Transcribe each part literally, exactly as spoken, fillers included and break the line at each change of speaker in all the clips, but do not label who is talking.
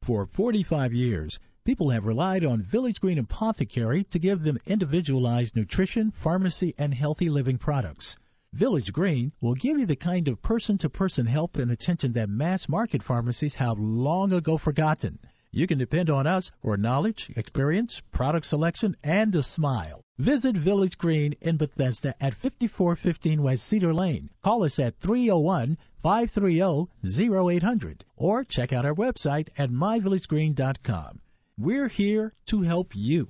For forty-five years, people have relied on Village Green Apothecary to give them individualized nutrition, pharmacy, and healthy living products. Village Green will give you the kind of person-to-person help and attention that mass-market pharmacies have long ago forgotten. You can depend on us for knowledge, experience, product selection, and a smile. Visit Village Green in Bethesda at fifty-four fifteen West Cedar Lane. Call us at three oh one, five three oh, oh eight hundred or check out our website at my village green dot com. We're here to help you.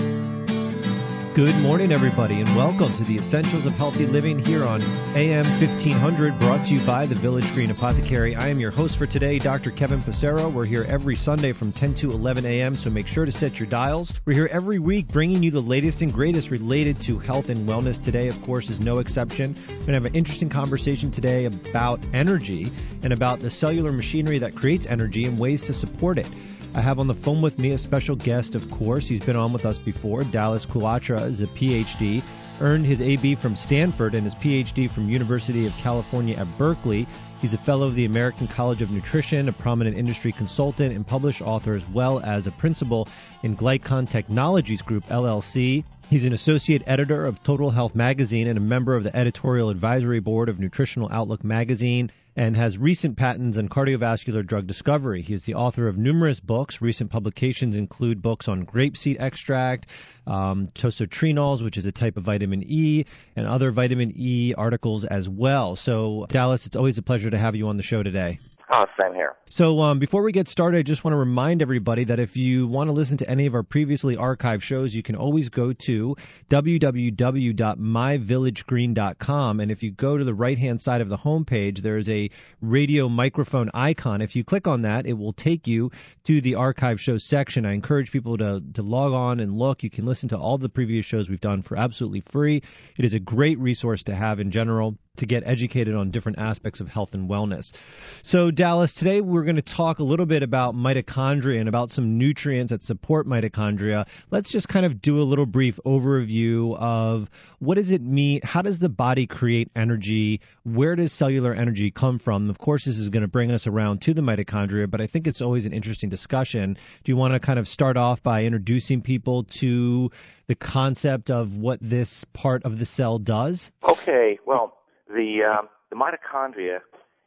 Good morning, everybody, and welcome to the Essentials of Healthy Living here on A M fifteen hundred, brought to you by the Village Green Apothecary. I am your host for today, Doctor Kevin Passero. We're here every Sunday from ten to eleven a.m., so make sure to set your dials. We're here every week bringing you the latest and greatest related to health and wellness. Today, of course, is no exception. We're going to have an interesting conversation today about energy and about the cellular machinery that creates energy and ways to support it. I have on the phone with me a special guest, of course. He's been on with us before. Dallas Quatra is a P H D, earned his A B from Stanford and his P H D from University of California at Berkeley. He's a fellow of the American College of Nutrition, a prominent industry consultant, and published author, as well as a principal in Glycon Technologies Group, L L C. He's an associate editor of Total Health Magazine and a member of the editorial advisory board of Nutritional Outlook Magazine, and has recent patents in cardiovascular drug discovery. He is the author of numerous books. Recent publications include books on grapeseed extract, um, tosotrenols, which is a type of vitamin E, and other vitamin E articles as well. So, Dallas, it's always a pleasure to have you on the show today.
Oh, same here.
So um, before we get started, I just want to remind everybody that if you want to listen to any of our previously archived shows, you can always go to w w w dot my village green dot com. And if you go to the right-hand side of the homepage, there is a radio microphone icon. If you click on that, it will take you to the archive show section. I encourage people to, to log on and look. You can listen to all the previous shows we've done for absolutely free. It is a great resource to have in general to get educated on different aspects of health and wellness. So, Dallas, today we're going to talk a little bit about mitochondria and about some nutrients that support mitochondria. Let's just kind of do a little brief overview of what does it mean, how does the body create energy, where does cellular energy come from? Of course, this is going to bring us around to the mitochondria, but I think it's always an interesting discussion. Do you want to kind of start off by introducing people to the concept of what this part of the cell does?
Okay, well, The, um, the mitochondria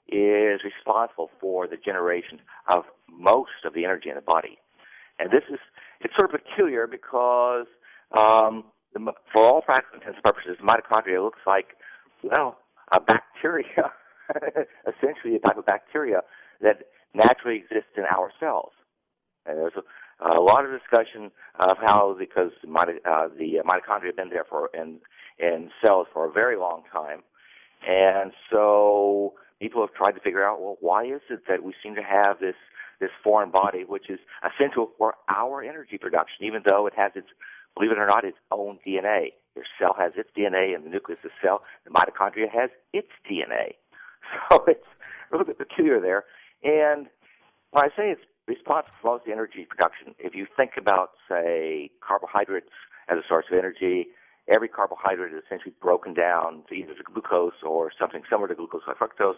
is responsible for the generation of most of the energy in the body. And this is, it's sort of peculiar because um, the, for all practical intents and purposes, mitochondria looks like, well, a bacteria, essentially a type of bacteria that naturally exists in our cells. And there's a, a lot of discussion of how, because mito, uh, the mitochondria have been there for in, in cells for a very long time. And so people have tried to figure out, well, why is it that we seem to have this, this foreign body, which is essential for our energy production, even though it has its, believe it or not, its own D N A. Your cell has its D N A in the nucleus of the cell. The mitochondria has its D N A. So it's a little bit peculiar there. And when I say it's responsible for most of the energy production, if you think about, say, carbohydrates as a source of energy, every carbohydrate is essentially broken down to either glucose or something similar to glucose like fructose.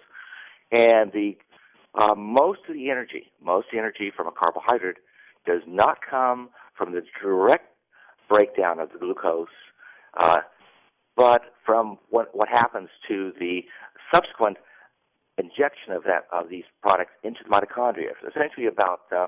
And the uh, most of the energy, most of the energy from a carbohydrate does not come from the direct breakdown of the glucose, uh, but from what, what happens to the subsequent injection of that of these products into the mitochondria. So essentially about uh,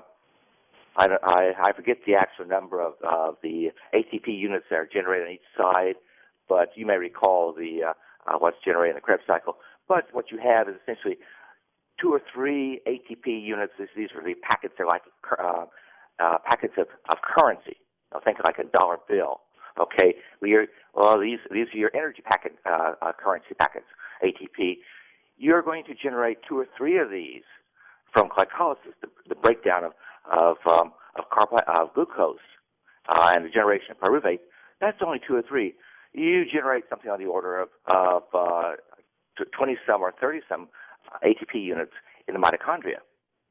I, I, I forget the actual number of, of the A T P units that are generated on each side, but you may recall the uh, uh, what's generated in the Krebs cycle. But what you have is essentially two or three A T P units. These are the packets. They're like uh, uh, packets of, of currency. Now think like a dollar bill. Okay, we're, well, these these are your energy packet uh, uh, currency packets, A T P. You're going to generate two or three of these from glycolysis, the, the breakdown of of um, of, carb- of glucose uh, and the generation of pyruvate. That's only two or three. You generate something on the order of of uh, twenty some or thirty some A T P units in the mitochondria.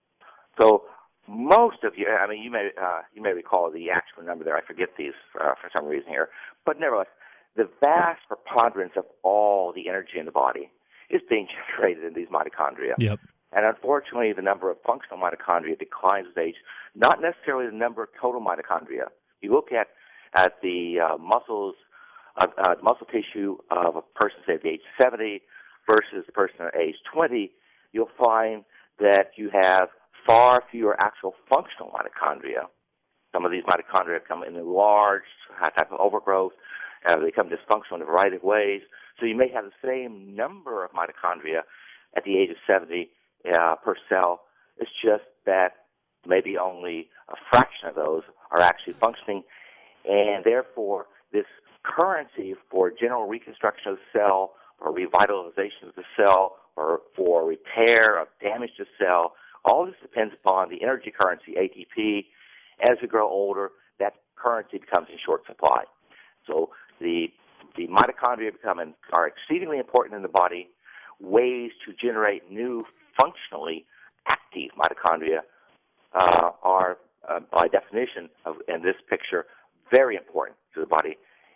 So most of you, I mean, you may uh, you may recall the actual number there. I forget these uh, for some reason here, but nevertheless, the vast preponderance of all the energy in the body is being generated in these mitochondria.
Yep.
And unfortunately, the number of functional mitochondria declines with age not necessarily the number of total mitochondria. You look at at the uh, muscles, uh, uh, muscle tissue of a person, say, at the age seventy versus the person at age twenty, you'll find that you have far fewer actual functional mitochondria. Some of these mitochondria come in enlarged type of overgrowth. Uh, they become dysfunctional in a variety of ways. So you may have the same number of mitochondria at the age of seventy uh, per cell. It's just that maybe only a fraction of those are actually functioning, and therefore this currency for general reconstruction of the cell or revitalization of the cell or for repair of damaged cell, all this depends upon the energy currency, A T P. As we grow older, that currency becomes in short supply. So the the mitochondria become are exceedingly important in the body. Ways to generate new functionally active mitochondria uh, are, uh, by definition, of, in this picture, very important to the body.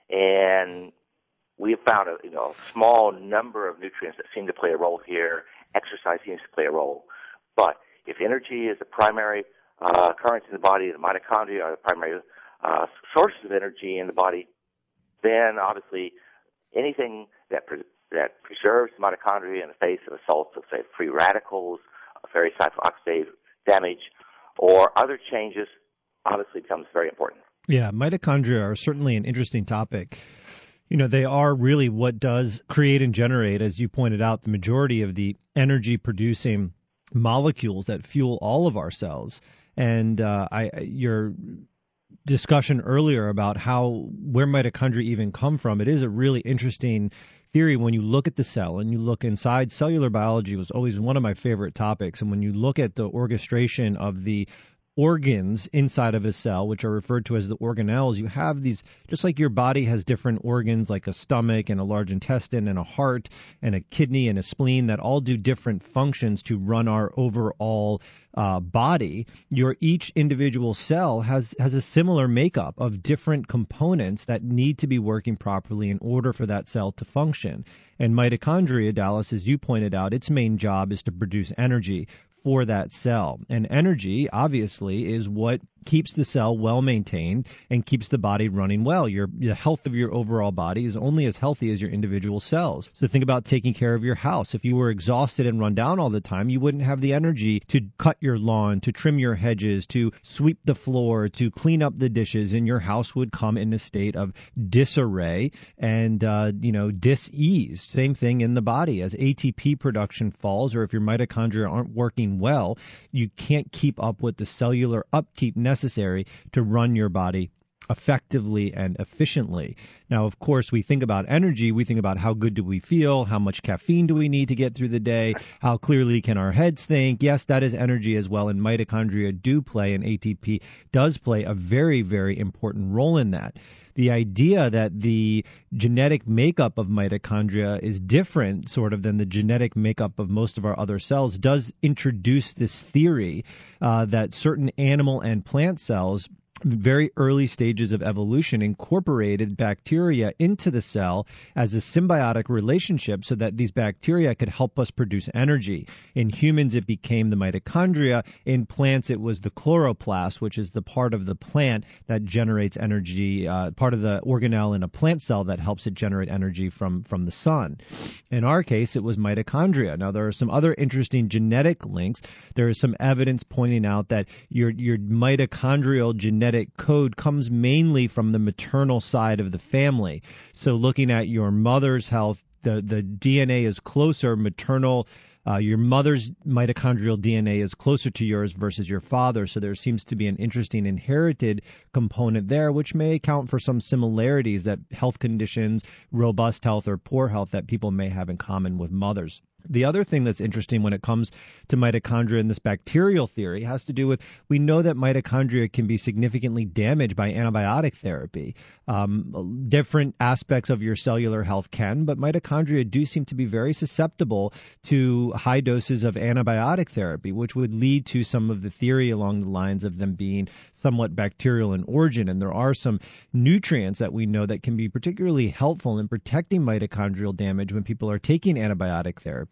And we have found a you know a small number of nutrients that seem to play a role here. Exercise seems to play a role, but if energy is the primary uh, currency in the body, the mitochondria are the primary uh, sources of energy in the body, then obviously anything that pre- that preserves the mitochondria in the face of assaults of, say, free radicals, various types of oxidative damage, or other changes, obviously becomes very important.
Yeah, mitochondria are certainly an interesting topic. You know, they are really what does create and generate, as you pointed out, the majority of the energy-producing molecules that fuel all of our cells. And uh, I, your discussion earlier about how where mitochondria even come from, it is a really interesting theory when you look at the cell and you look inside. Cellular biology was always one of my favorite topics. And when you look at the orchestration of the organs inside of a cell, which are referred to as the organelles, you have these, just like your body has different organs like a stomach and a large intestine and a heart and a kidney and a spleen that all do different functions to run our overall uh, body. Your each individual cell has has a similar makeup of different components that need to be working properly in order for that cell to function. And mitochondria, Dallas, as you pointed out, its main job is to produce energy for that cell. And energy, obviously, is what keeps the cell well maintained and keeps the body running well. Your the health of your overall body is only as healthy as your individual cells. So think about taking care of your house. If you were exhausted and run down all the time, you wouldn't have the energy to cut your lawn, to trim your hedges, to sweep the floor, to clean up the dishes, and your house would come in a state of disarray and uh, you know dis-ease. Same thing in the body. As A T P production falls, or if your mitochondria aren't working well, you can't keep up with the cellular upkeep necessary to run your body effectively and efficiently. Now, of course, we think about energy. We think about how good do we feel? How much caffeine do we need to get through the day? How clearly can our heads think? Yes, that is energy as well, and mitochondria do play, and A T P does play a very, very important role in that. The idea that the genetic makeup of mitochondria is different sort of than the genetic makeup of most of our other cells does introduce this theory uh, that certain animal and plant cells, very early stages of evolution, incorporated bacteria into the cell as a symbiotic relationship so that these bacteria could help us produce energy. In humans, it became the mitochondria. In plants, it was the chloroplast, which is the part of the plant that generates energy, uh, part of the organelle in a plant cell that helps it generate energy from, from the sun. In our case, it was mitochondria. Now, there are some other interesting genetic links. There is some evidence pointing out that your, your mitochondrial genetic genetic code comes mainly from the maternal side of the family. So looking at your mother's health, the, the D N A is closer, maternal, uh, your mother's mitochondrial D N A is closer to yours versus your father. So there seems to be an interesting inherited component there, which may account for some similarities that health conditions, robust health or poor health that people may have in common with mothers. The other thing that's interesting when it comes to mitochondria in this bacterial theory has to do with, we know that mitochondria can be significantly damaged by antibiotic therapy. Um, different aspects of your cellular health can, but mitochondria do seem to be very susceptible to high doses of antibiotic therapy, which would lead to some of the theory along the lines of them being somewhat bacterial in origin. And there are some nutrients that we know that can be particularly helpful in protecting mitochondrial damage when people are taking antibiotic therapy.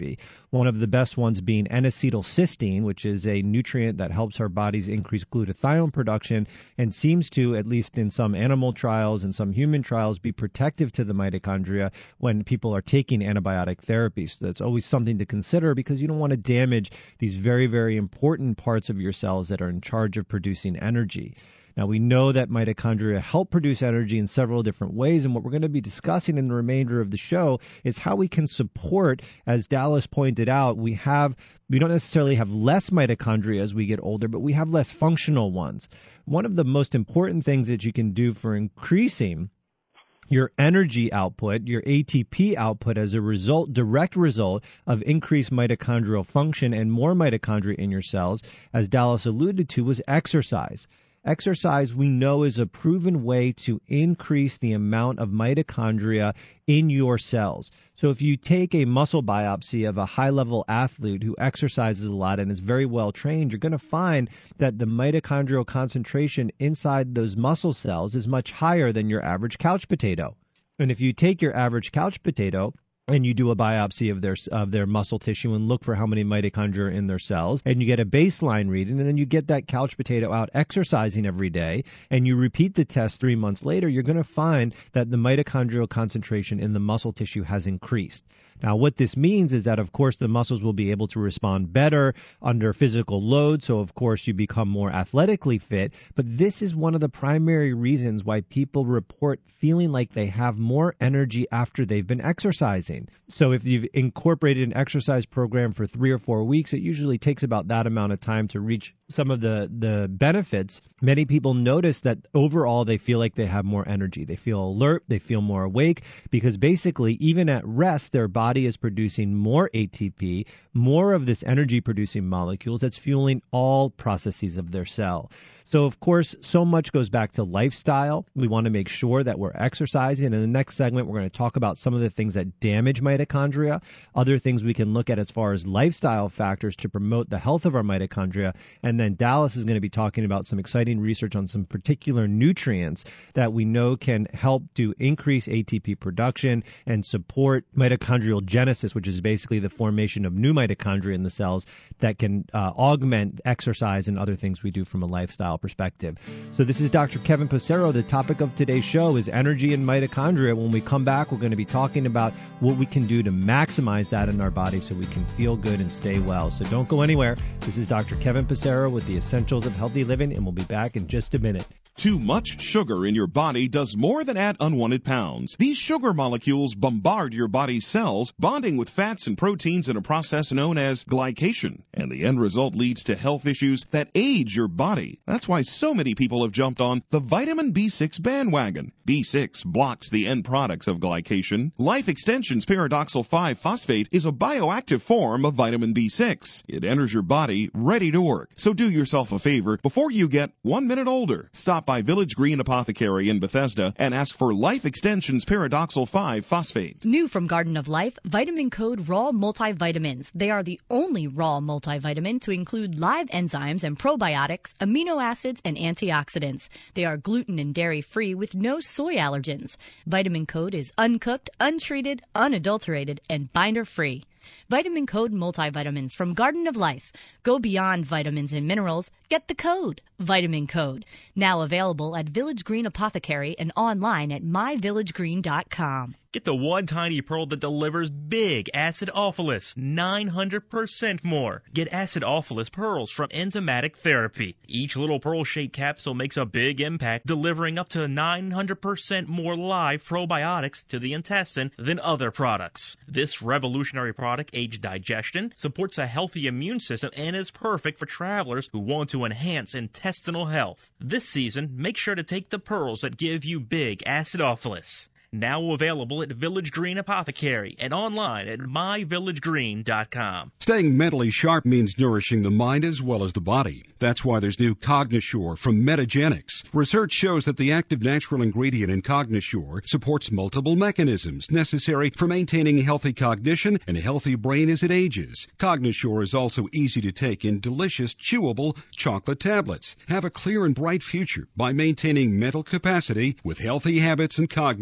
therapy. One of the best ones being N-acetylcysteine, which is a nutrient that helps our bodies increase glutathione production and seems to, at least in some animal trials and some human trials, be protective to the mitochondria when people are taking antibiotic therapy. So that's always something to consider because you don't want to damage these very, very important parts of your cells that are in charge of producing energy. Now, we know that mitochondria help produce energy in several different ways, and what we're going to be discussing in the remainder of the show is how we can support, as Dallas pointed out, we have we don't necessarily have less mitochondria as we get older, but we have less functional ones. One of the most important things that you can do for increasing your energy output, your A T P output as a result, direct result of increased mitochondrial function and more mitochondria in your cells, as Dallas alluded to, was exercise. Exercise, we know, is a proven way to increase the amount of mitochondria in your cells. So if you take a muscle biopsy of a high-level athlete who exercises a lot and is very well trained, you're going to find that the mitochondrial concentration inside those muscle cells is much higher than your average couch potato. And if you take your average couch potato and you do a biopsy of their of their muscle tissue and look for how many mitochondria are in their cells, and you get a baseline reading, and then you get that couch potato out exercising every day, and you repeat the test three months later, you're going to find that the mitochondrial concentration in the muscle tissue has increased. Now, what this means is that, of course, the muscles will be able to respond better under physical load, so, of course, you become more athletically fit. But this is one of the primary reasons why people report feeling like they have more energy after they've been exercising. So if you've incorporated an exercise program for three or four weeks, it usually takes about that amount of time to reach some of the, the benefits. Many people notice that overall they feel like they have more energy. They feel alert, they feel more awake, because basically even at rest, their body is producing more A T P, more of this energy-producing molecules that's fueling all processes of their cell. So, of course, so much goes back to lifestyle. We want to make sure that we're exercising. And in the next segment, we're going to talk about some of the things that damage mitochondria, other things we can look at as far as lifestyle factors to promote the health of our mitochondria. And then Dallas is going to be talking about some exciting research on some particular nutrients that we know can help to increase A T P production and support mitochondrial genesis, which is basically the formation of new mitochondria in the cells that can uh, augment exercise and other things we do from a lifestyle perspective. So this is Doctor Kevin Passero. The topic of today's show is energy and mitochondria. When we come back, we're going to be talking about what we can do to maximize that in our body so we can feel good and stay well. So don't go anywhere. This is Doctor Kevin Passero with the Essentials of Healthy Living, and we'll be back in just a minute.
Too much sugar in your body does more than add unwanted pounds. These sugar molecules bombard your body's cells, bonding with fats and proteins in a process known as glycation. And the end result leads to health issues that age your body. That's why so many people have jumped on the vitamin B six bandwagon. B six blocks the end products of glycation. Life Extension's Paradoxal five phosphate is a bioactive form of vitamin B six. It enters your body ready to work. So do yourself a favor before you get one minute older. Stop by Village Green Apothecary in Bethesda and ask for Life Extension's Paradoxal five phosphate.
New from Garden of Life, Vitamin Code Raw Multivitamins. They are the only raw multivitamin to include live enzymes and probiotics, amino acids, and antioxidants. They are gluten and dairy-free with no soy allergens. Vitamin Code is uncooked, untreated, unadulterated, and binder-free. Vitamin Code multivitamins from Garden of Life. Go beyond vitamins and minerals. Get the code, Vitamin Code. Now available at Village Green Apothecary and online at my village green dot com.
Get the one tiny pearl that delivers big acidophilus, nine hundred percent more. Get acidophilus pearls from Enzymatic Therapy. Each little pearl-shaped capsule makes a big impact, delivering up to nine hundred percent more live probiotics to the intestine than other products. This revolutionary product aids digestion, supports a healthy immune system, and is perfect for travelers who want to enhance intestinal health. This season, make sure to take the pearls that give you big acidophilus. Now available at Village Green Apothecary and online at my village green dot com.
Staying mentally sharp means nourishing the mind as well as the body. That's why there's new Cognosure from Metagenics. Research shows that the active natural ingredient in Cognosure supports multiple mechanisms necessary for maintaining healthy cognition and a healthy brain as it ages. Cognosure is also easy to take in delicious, chewable chocolate tablets. Have a clear and bright future by maintaining mental capacity with healthy habits and Cognosure.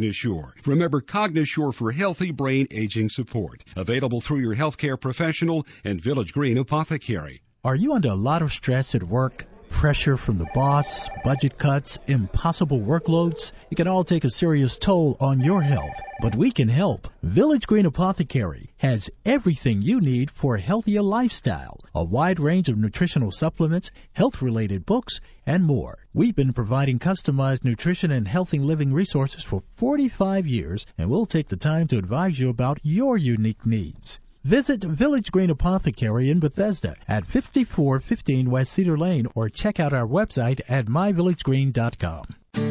CogniSure. Remember CogniSure for healthy brain aging support. Available through your healthcare professional and Village Green Apothecary.
Are you under a lot of stress at work? Pressure from the boss, budget cuts, impossible workloads? It can all take a serious toll on your health. But we can help. Village Green Apothecary has everything you need for a healthier lifestyle. A wide range of nutritional supplements, health-related books, and more. We've been providing customized nutrition and healthy living resources for forty-five years, and we'll take the time to advise you about your unique needs. Visit Village Green Apothecary in Bethesda at fifty-four fifteen West Cedar Lane or check out our website at my village green dot com.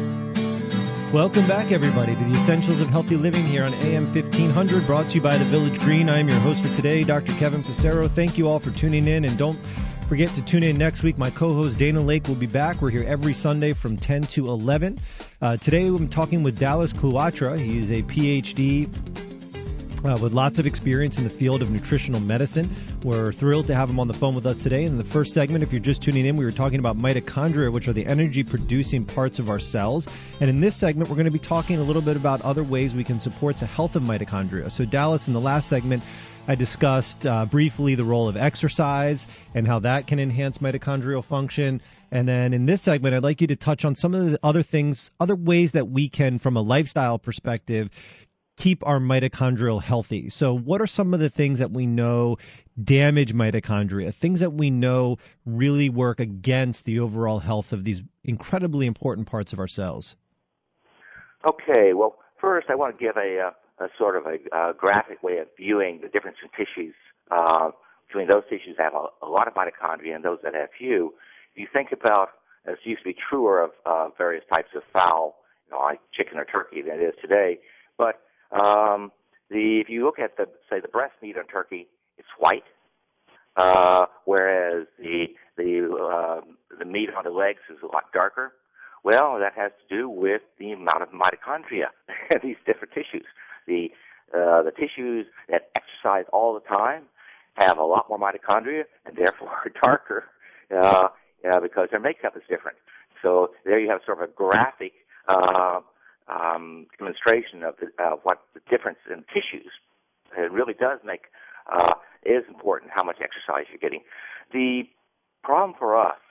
Welcome back, everybody, to the Essentials of Healthy Living here on A M fifteen hundred, brought to you by the Village Green. I am your host for today, Doctor Kevin Passero. Thank you all for tuning in, and don't forget to tune in next week. My co-host Dana Lake will be back. We're here every Sunday from ten to eleven. Uh, today I'm talking with Dallas Kluatra. He is a P H D Uh, with lots of experience in the field of nutritional medicine. We're thrilled to have him on the phone with us today. In the first segment, if you're just tuning in, we were talking about mitochondria, which are the energy-producing parts of our cells. And in this segment, we're going to be talking a little bit about other ways we can support the health of mitochondria. So, Dallas, in the last segment, I discussed uh, briefly the role of exercise and how that can enhance mitochondrial function. And then in this segment, I'd like you to touch on some of the other things, other ways that we can, from a lifestyle perspective, keep our mitochondrial healthy. So what are some of the things that we know damage mitochondria, things that we know really work against the overall health of these incredibly important parts of our cells?
Okay, well, first I want to give a, a, a sort of a, a graphic way of viewing the difference in tissues, uh, between those tissues that have a, a lot of mitochondria and those that have few. If you think about, as used to be truer of uh, various types of fowl, you know, like chicken or turkey than it is today, but Um, the if you look at the say the breast meat on turkey, it's white, uh, whereas the the uh, the meat on the legs is a lot darker. Well, that has to do with the amount of mitochondria in these different tissues. The uh, the tissues that exercise all the time have a lot more mitochondria and therefore are darker uh, uh, because their makeup is different. So there you have sort of a graphic Uh, Um, demonstration of the, uh, what the difference in tissues. It really does make, uh, is important how much exercise you're getting. The problem for us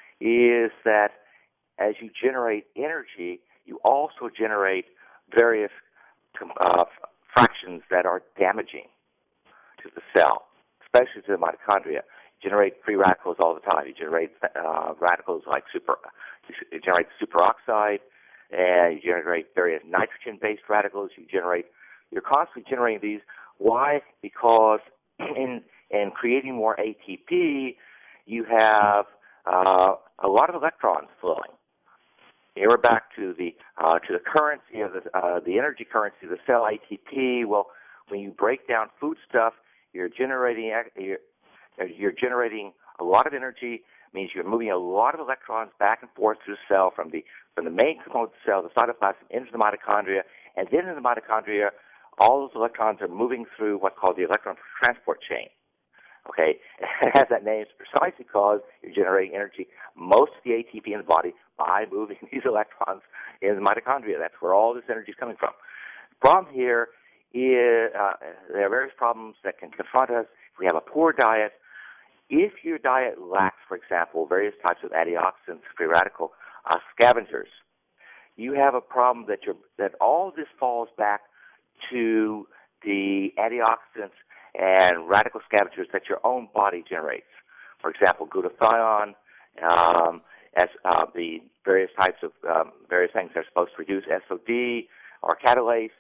is that as you generate energy, you also generate various uh, fractions that are damaging to the cell, especially to the mitochondria. You generate free radicals all the time. You generate uh, radicals like super, you generate superoxide, and you generate various nitrogen-based radicals. You generate, you're constantly generating these. Why? Because in in creating more A T P, you have uh, a lot of electrons flowing. Here we're back to the uh, to the currency of the uh, the energy currency of the cell, A T P. Well, when you break down food stuff, you're generating you're, you're generating a lot of energy. Means you're moving a lot of electrons back and forth through the cell from the from the main component of the cell, the cytoplasm, into the mitochondria, and then in the mitochondria, all those electrons are moving through what's called the electron transport chain. Okay, it has that name precisely because you're generating energy, most of the A T P in the body, by moving these electrons in the mitochondria. That's where all this energy is coming from. The problem here is uh, there are various problems that can confront us if we have a poor diet. If your diet lacks, for example, various types of antioxidants, free radical uh, scavengers, you have a problem that you're, that all of this falls back to the antioxidants and radical scavengers that your own body generates. For example, glutathione, um, as uh, the various types of um, various things that are supposed to reduce S O D or catalase.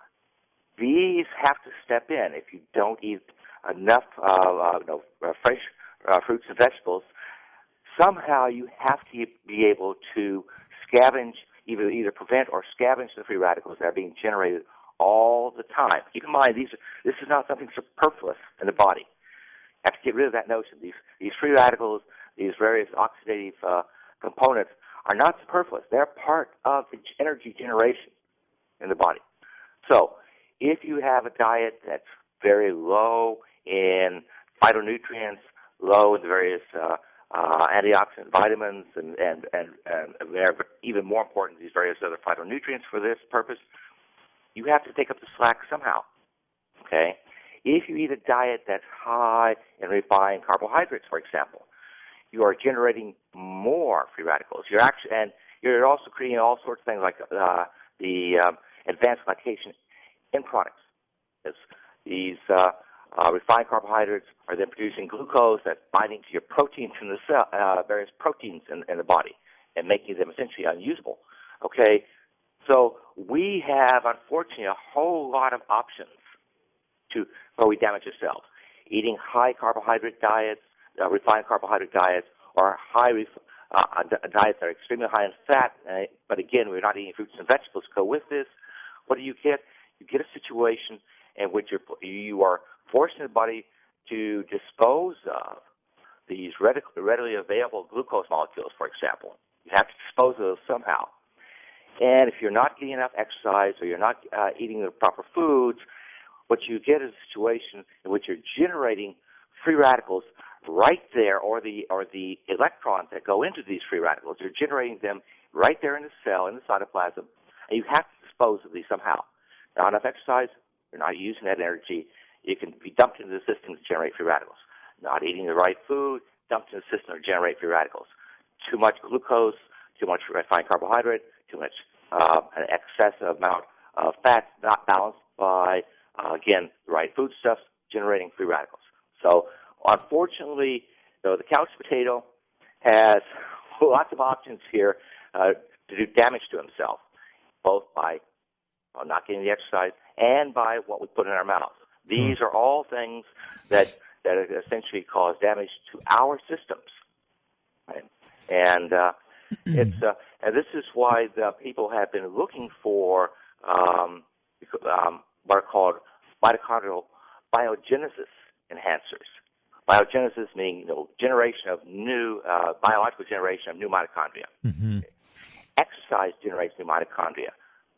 These have to step in if you don't eat enough uh, uh, no, uh, fresh uh, fruits and vegetables. Somehow you have to be able to scavenge, either either prevent or scavenge the free radicals that are being generated all the time. Keep in mind, these are, this is not something superfluous in the body. You have to get rid of that notion. These these free radicals, these various oxidative uh, components, are not superfluous. They're part of the energy generation in the body. So if you have a diet that's very low in phytonutrients, low in the various uh, uh, antioxidant vitamins, and, and, and, and they're even more important, these various other phytonutrients for this purpose, you have to take up the slack somehow. Okay? If you eat a diet that's high in refined carbohydrates, for example, you are generating more free radicals. You're actually, and you're also creating all sorts of things like uh, the um, advanced glycation in products. It's, these uh, uh, refined carbohydrates are then producing glucose that's binding to your proteins in the cell, uh, various proteins in, in the body, and making them essentially unusable. Okay, so we have, unfortunately, a whole lot of options to where we damage ourselves. Eating high carbohydrate diets, uh, refined carbohydrate diets, or high ref- uh, diets that are extremely high in fat. Uh, but again, we're not eating fruits and vegetables to go with this. What do you get? You get a situation in which you're, you are forcing the body to dispose of these readily available glucose molecules, for example. You have to dispose of those somehow. And if you're not getting enough exercise or you're not uh, eating the proper foods, what you get is a situation in which you're generating free radicals right there, or the or the electrons that go into these free radicals. You're generating them right there in the cell, in the cytoplasm, and you have to dispose of these somehow. Not enough exercise, you're not using that energy. It can be dumped into the system to generate free radicals. Not eating the right food, dumped into the system to generate free radicals. Too much glucose, too much refined carbohydrate, too much uh, an excessive amount of fat, not balanced by, uh, again, the right foodstuffs, generating free radicals. So, unfortunately, though, the couch potato has lots of options here uh, to do damage to himself, both by well, not getting the exercise and by what we put in our mouths. These are all things that that essentially cause damage to our systems, right? And uh, it's uh, and this is why the people have been looking for um, um, what are called mitochondrial biogenesis enhancers. Biogenesis meaning, you know, generation of new uh, biological generation of new mitochondria.
Mm-hmm.
Exercise generates new mitochondria.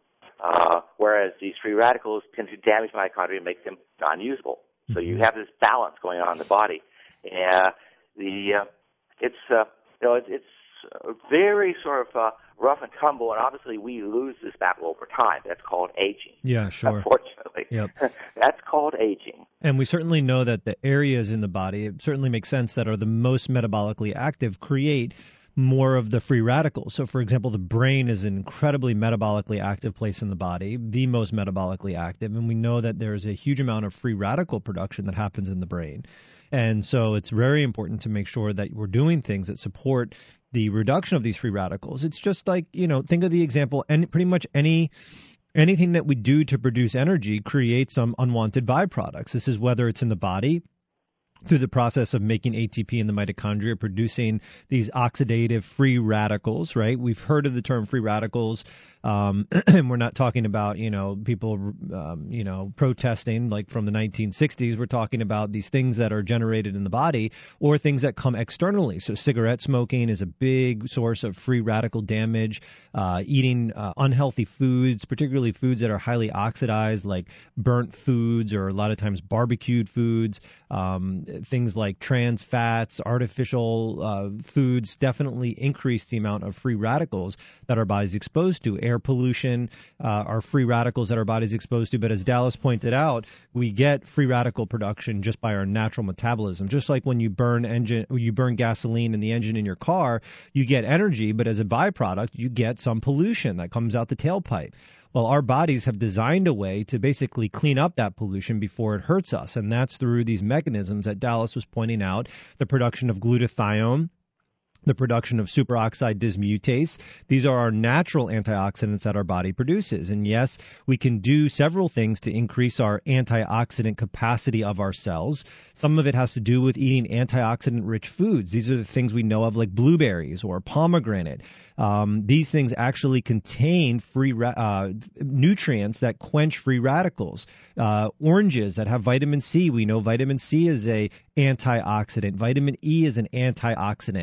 Uh, whereas these free radicals tend to damage mitochondria and make them non-usable. So you have this balance going on in the body. Uh, the uh, it's uh, you know it's, it's very sort of uh, rough and tumble, and obviously we lose this battle over time. That's called aging.
Yeah, sure.
Unfortunately,
yep.
That's called aging.
And we certainly know that the areas in the body, it certainly makes sense, that are the most metabolically active create more of the free radicals. So, for example, the brain is an incredibly metabolically active place in the body, the most metabolically active, and we know that there's a huge amount of free radical production that happens in the brain. And so it's very important to make sure that we're doing things that support the reduction of these free radicals. It's just like, you know, think of the example, and pretty much any anything that we do to produce energy creates some unwanted byproducts. This is whether it's in the body, through the process of making A T P in the mitochondria, producing these oxidative free radicals, right? We've heard of the term free radicals, um, and we're not talking about, you know, people, um, you know, protesting like from the nineteen sixties. We're talking about these things that are generated in the body or things that come externally. So cigarette smoking is a big source of free radical damage. Uh, eating uh, unhealthy foods, particularly foods that are highly oxidized, like burnt foods or a lot of times barbecued foods, um, things like trans fats, artificial uh, foods definitely increase the amount of free radicals that our body's exposed to. Air pollution uh, are free radicals that our body's exposed to. But as Dallas pointed out, we get free radical production just by our natural metabolism. Just like when you burn engine, you burn gasoline in the engine in your car, you get energy, but as a byproduct, you get some pollution that comes out the tailpipe. Well, our bodies have designed a way to basically clean up that pollution before it hurts us, and that's through these mechanisms that Dallas was pointing out, the production of glutathione, the production of superoxide dismutase. These are our natural antioxidants that our body produces. And yes, we can do several things to increase our antioxidant capacity of our cells. Some of it has to do with eating antioxidant-rich foods. These are the things we know of, like blueberries or pomegranate. Um, these things actually contain free ra- uh, nutrients that quench free radicals. Uh, oranges that have vitamin C. We know vitamin C is a antioxidant. Vitamin E is an antioxidant.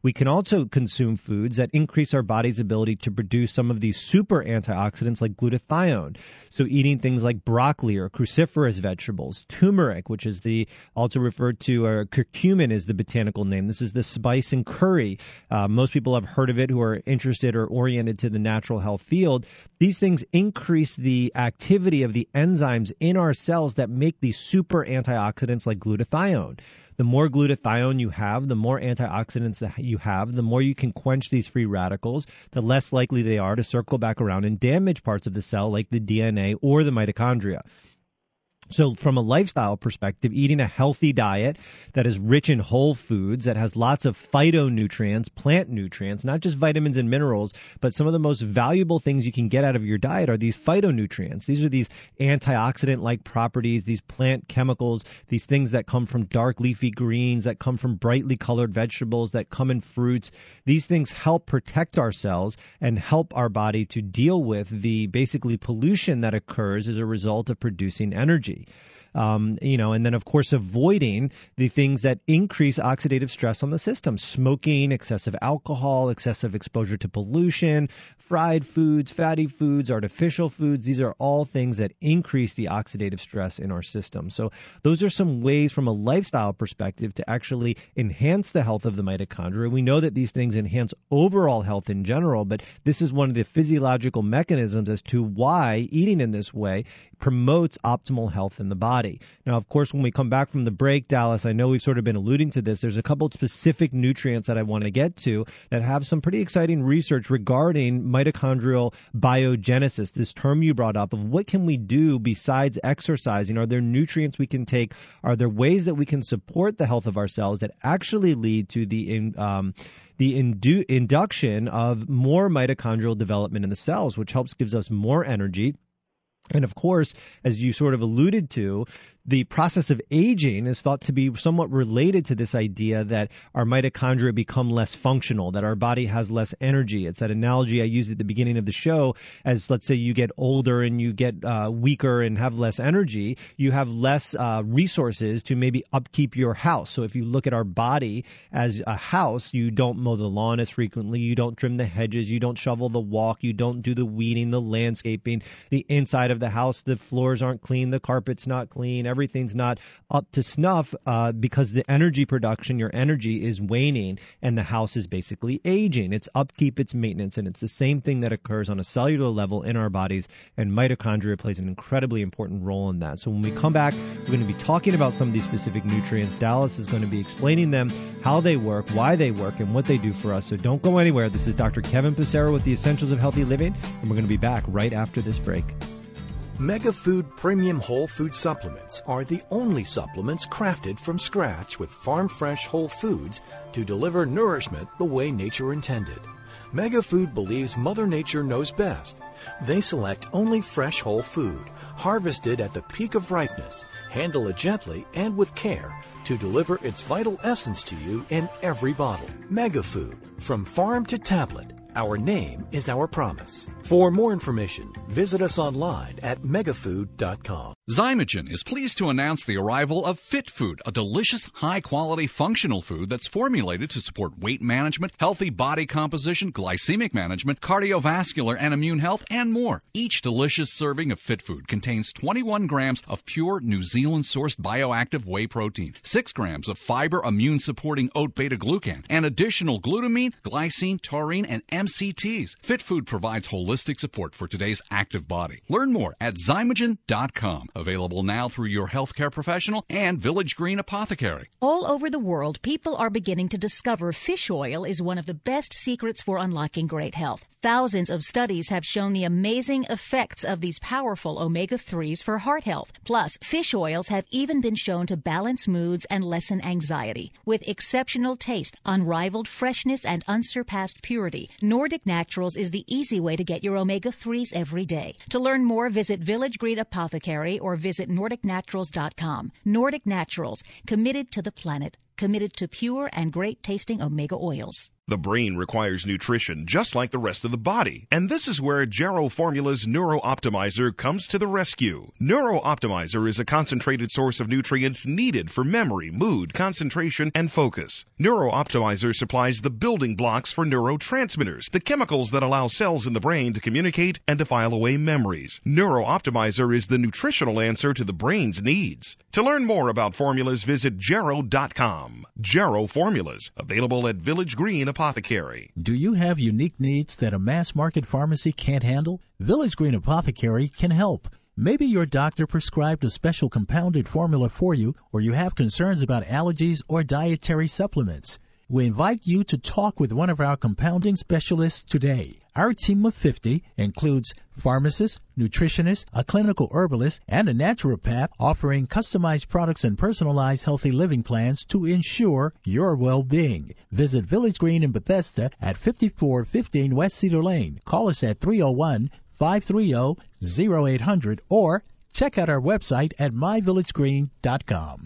We can also consume foods that increase our body's ability to produce some of these super antioxidants like glutathione. So eating things like broccoli or cruciferous vegetables, turmeric, which is the also referred to, or curcumin is the botanical name. This is the spice in curry. Uh, most people have heard of it who are interested or oriented to the natural health field. These things increase the activity of the enzymes in our cells that make these super antioxidants like glutathione. The more glutathione you have, the more antioxidants that you have, the more you can quench these free radicals, the less likely they are to circle back around and damage parts of the cell like the D N A or the mitochondria. So from a lifestyle perspective, eating a healthy diet that is rich in whole foods, that has lots of phytonutrients, plant nutrients, not just vitamins and minerals, but some of the most valuable things you can get out of your diet are these phytonutrients. These are these antioxidant-like properties, these plant chemicals, these things that come from dark leafy greens, that come from brightly colored vegetables, that come in fruits. These things help protect our cells and help our body to deal with the basically pollution that occurs as a result of producing energy. Um, you know, and then, of course, avoiding the things that increase oxidative stress on the system: smoking, excessive alcohol, excessive exposure to pollution, fried foods, fatty foods, artificial foods. These are all things that increase the oxidative stress in our system. So those are some ways from a lifestyle perspective to actually enhance the health of the mitochondria. We know that these things enhance overall health in general, but this is one of the physiological mechanisms as to why eating in this way promotes optimal health in the body. Now, of course, when we come back from the break, Dallas, I know we've sort of been alluding to this. There's a couple of specific nutrients that I want to get to that have some pretty exciting research regarding mitochondrial biogenesis, this term you brought up of what can we do besides exercising? Are there nutrients we can take? Are there ways that we can support the health of our cells that actually lead to the um, the indu- induction of more mitochondrial development in the cells, which helps gives us more energy? And of course, as you sort of alluded to, the process of aging is thought to be somewhat related to this idea that our mitochondria become less functional, that our body has less energy. It's that analogy I used at the beginning of the show as, let's say, you get older and you get uh, weaker and have less energy, you have less uh, resources to maybe upkeep your house. So if you look at our body as a house, you don't mow the lawn as frequently, you don't trim the hedges, you don't shovel the walk, you don't do the weeding, the landscaping, the inside of the house, the floors aren't clean, the carpet's not clean, everything's not up to snuff uh, because the energy production, your energy is waning and the house is basically aging. It's upkeep, it's maintenance, and it's the same thing that occurs on a cellular level in our bodies, and mitochondria plays an incredibly important role in that. So when we come back, we're going to be talking about some of these specific nutrients. Dallas is going to be explaining them, how they work, why they work, and what they do for us. So don't go anywhere. This is Doctor Kevin Passero with the Essentials of Healthy Living, and we're going to be back right after this break.
MegaFood Premium Whole Food Supplements are the only supplements crafted from scratch with farm-fresh whole foods to deliver nourishment the way nature intended. MegaFood believes Mother Nature knows best. They select only fresh whole food, harvested at the peak of ripeness, handle it gently and with care to deliver its vital essence to you in every bottle. MegaFood, from farm to tablet. Our name is our promise. For more information, visit us online at megafood dot com.
Zymogen is pleased to announce the arrival of Fit Food, a delicious, high-quality, functional food that's formulated to support weight management, healthy body composition, glycemic management, cardiovascular and immune health, and more. Each delicious serving of Fit Food contains twenty-one grams of pure New Zealand-sourced bioactive whey protein, six grams of fiber immune-supporting oat beta-glucan, and additional glutamine, glycine, taurine, and M C Ts. Fit Food provides holistic support for today's active body. Learn more at zymogen dot com. Available now through your healthcare professional and Village Green Apothecary.
All over the world, people are beginning to discover fish oil is one of the best secrets for unlocking great health. Thousands of studies have shown the amazing effects of these powerful omega threes for heart health. Plus, fish oils have even been shown to balance moods and lessen anxiety. With exceptional taste, unrivaled freshness, and unsurpassed purity, Nordic Naturals is the easy way to get your omega threes every day. To learn more, visit Village Green Apothecary or visit nordic naturals dot com. Nordic Naturals, committed to the planet, committed to pure and great-tasting omega oils.
The brain requires nutrition just like the rest of the body, and this is where Jarrow Formula's Neuro Optimizer comes to the rescue. Neuro Optimizer is a concentrated source of nutrients needed for memory, mood, concentration, and focus. Neuro Optimizer supplies the building blocks for neurotransmitters, the chemicals that allow cells in the brain to communicate and to file away memories. Neuro Optimizer is the nutritional answer to the brain's needs. To learn more about formulas, visit jarrow dot com. Jarrow Formulas, available at Village Green Apothecary.
Do you have unique needs that a mass market pharmacy can't handle? Village Green Apothecary can help. Maybe your doctor prescribed a special compounded formula for you, or you have concerns about allergies or dietary supplements. We invite you to talk with one of our compounding specialists today. Our team of fifty includes pharmacists, nutritionists, a clinical herbalist, and a naturopath offering customized products and personalized healthy living plans to ensure your well-being. Visit Village Green in Bethesda at fifty-four fifteen West Cedar Lane. Call us at three oh one, five three oh, oh eight hundred or check out our website at my village green dot com.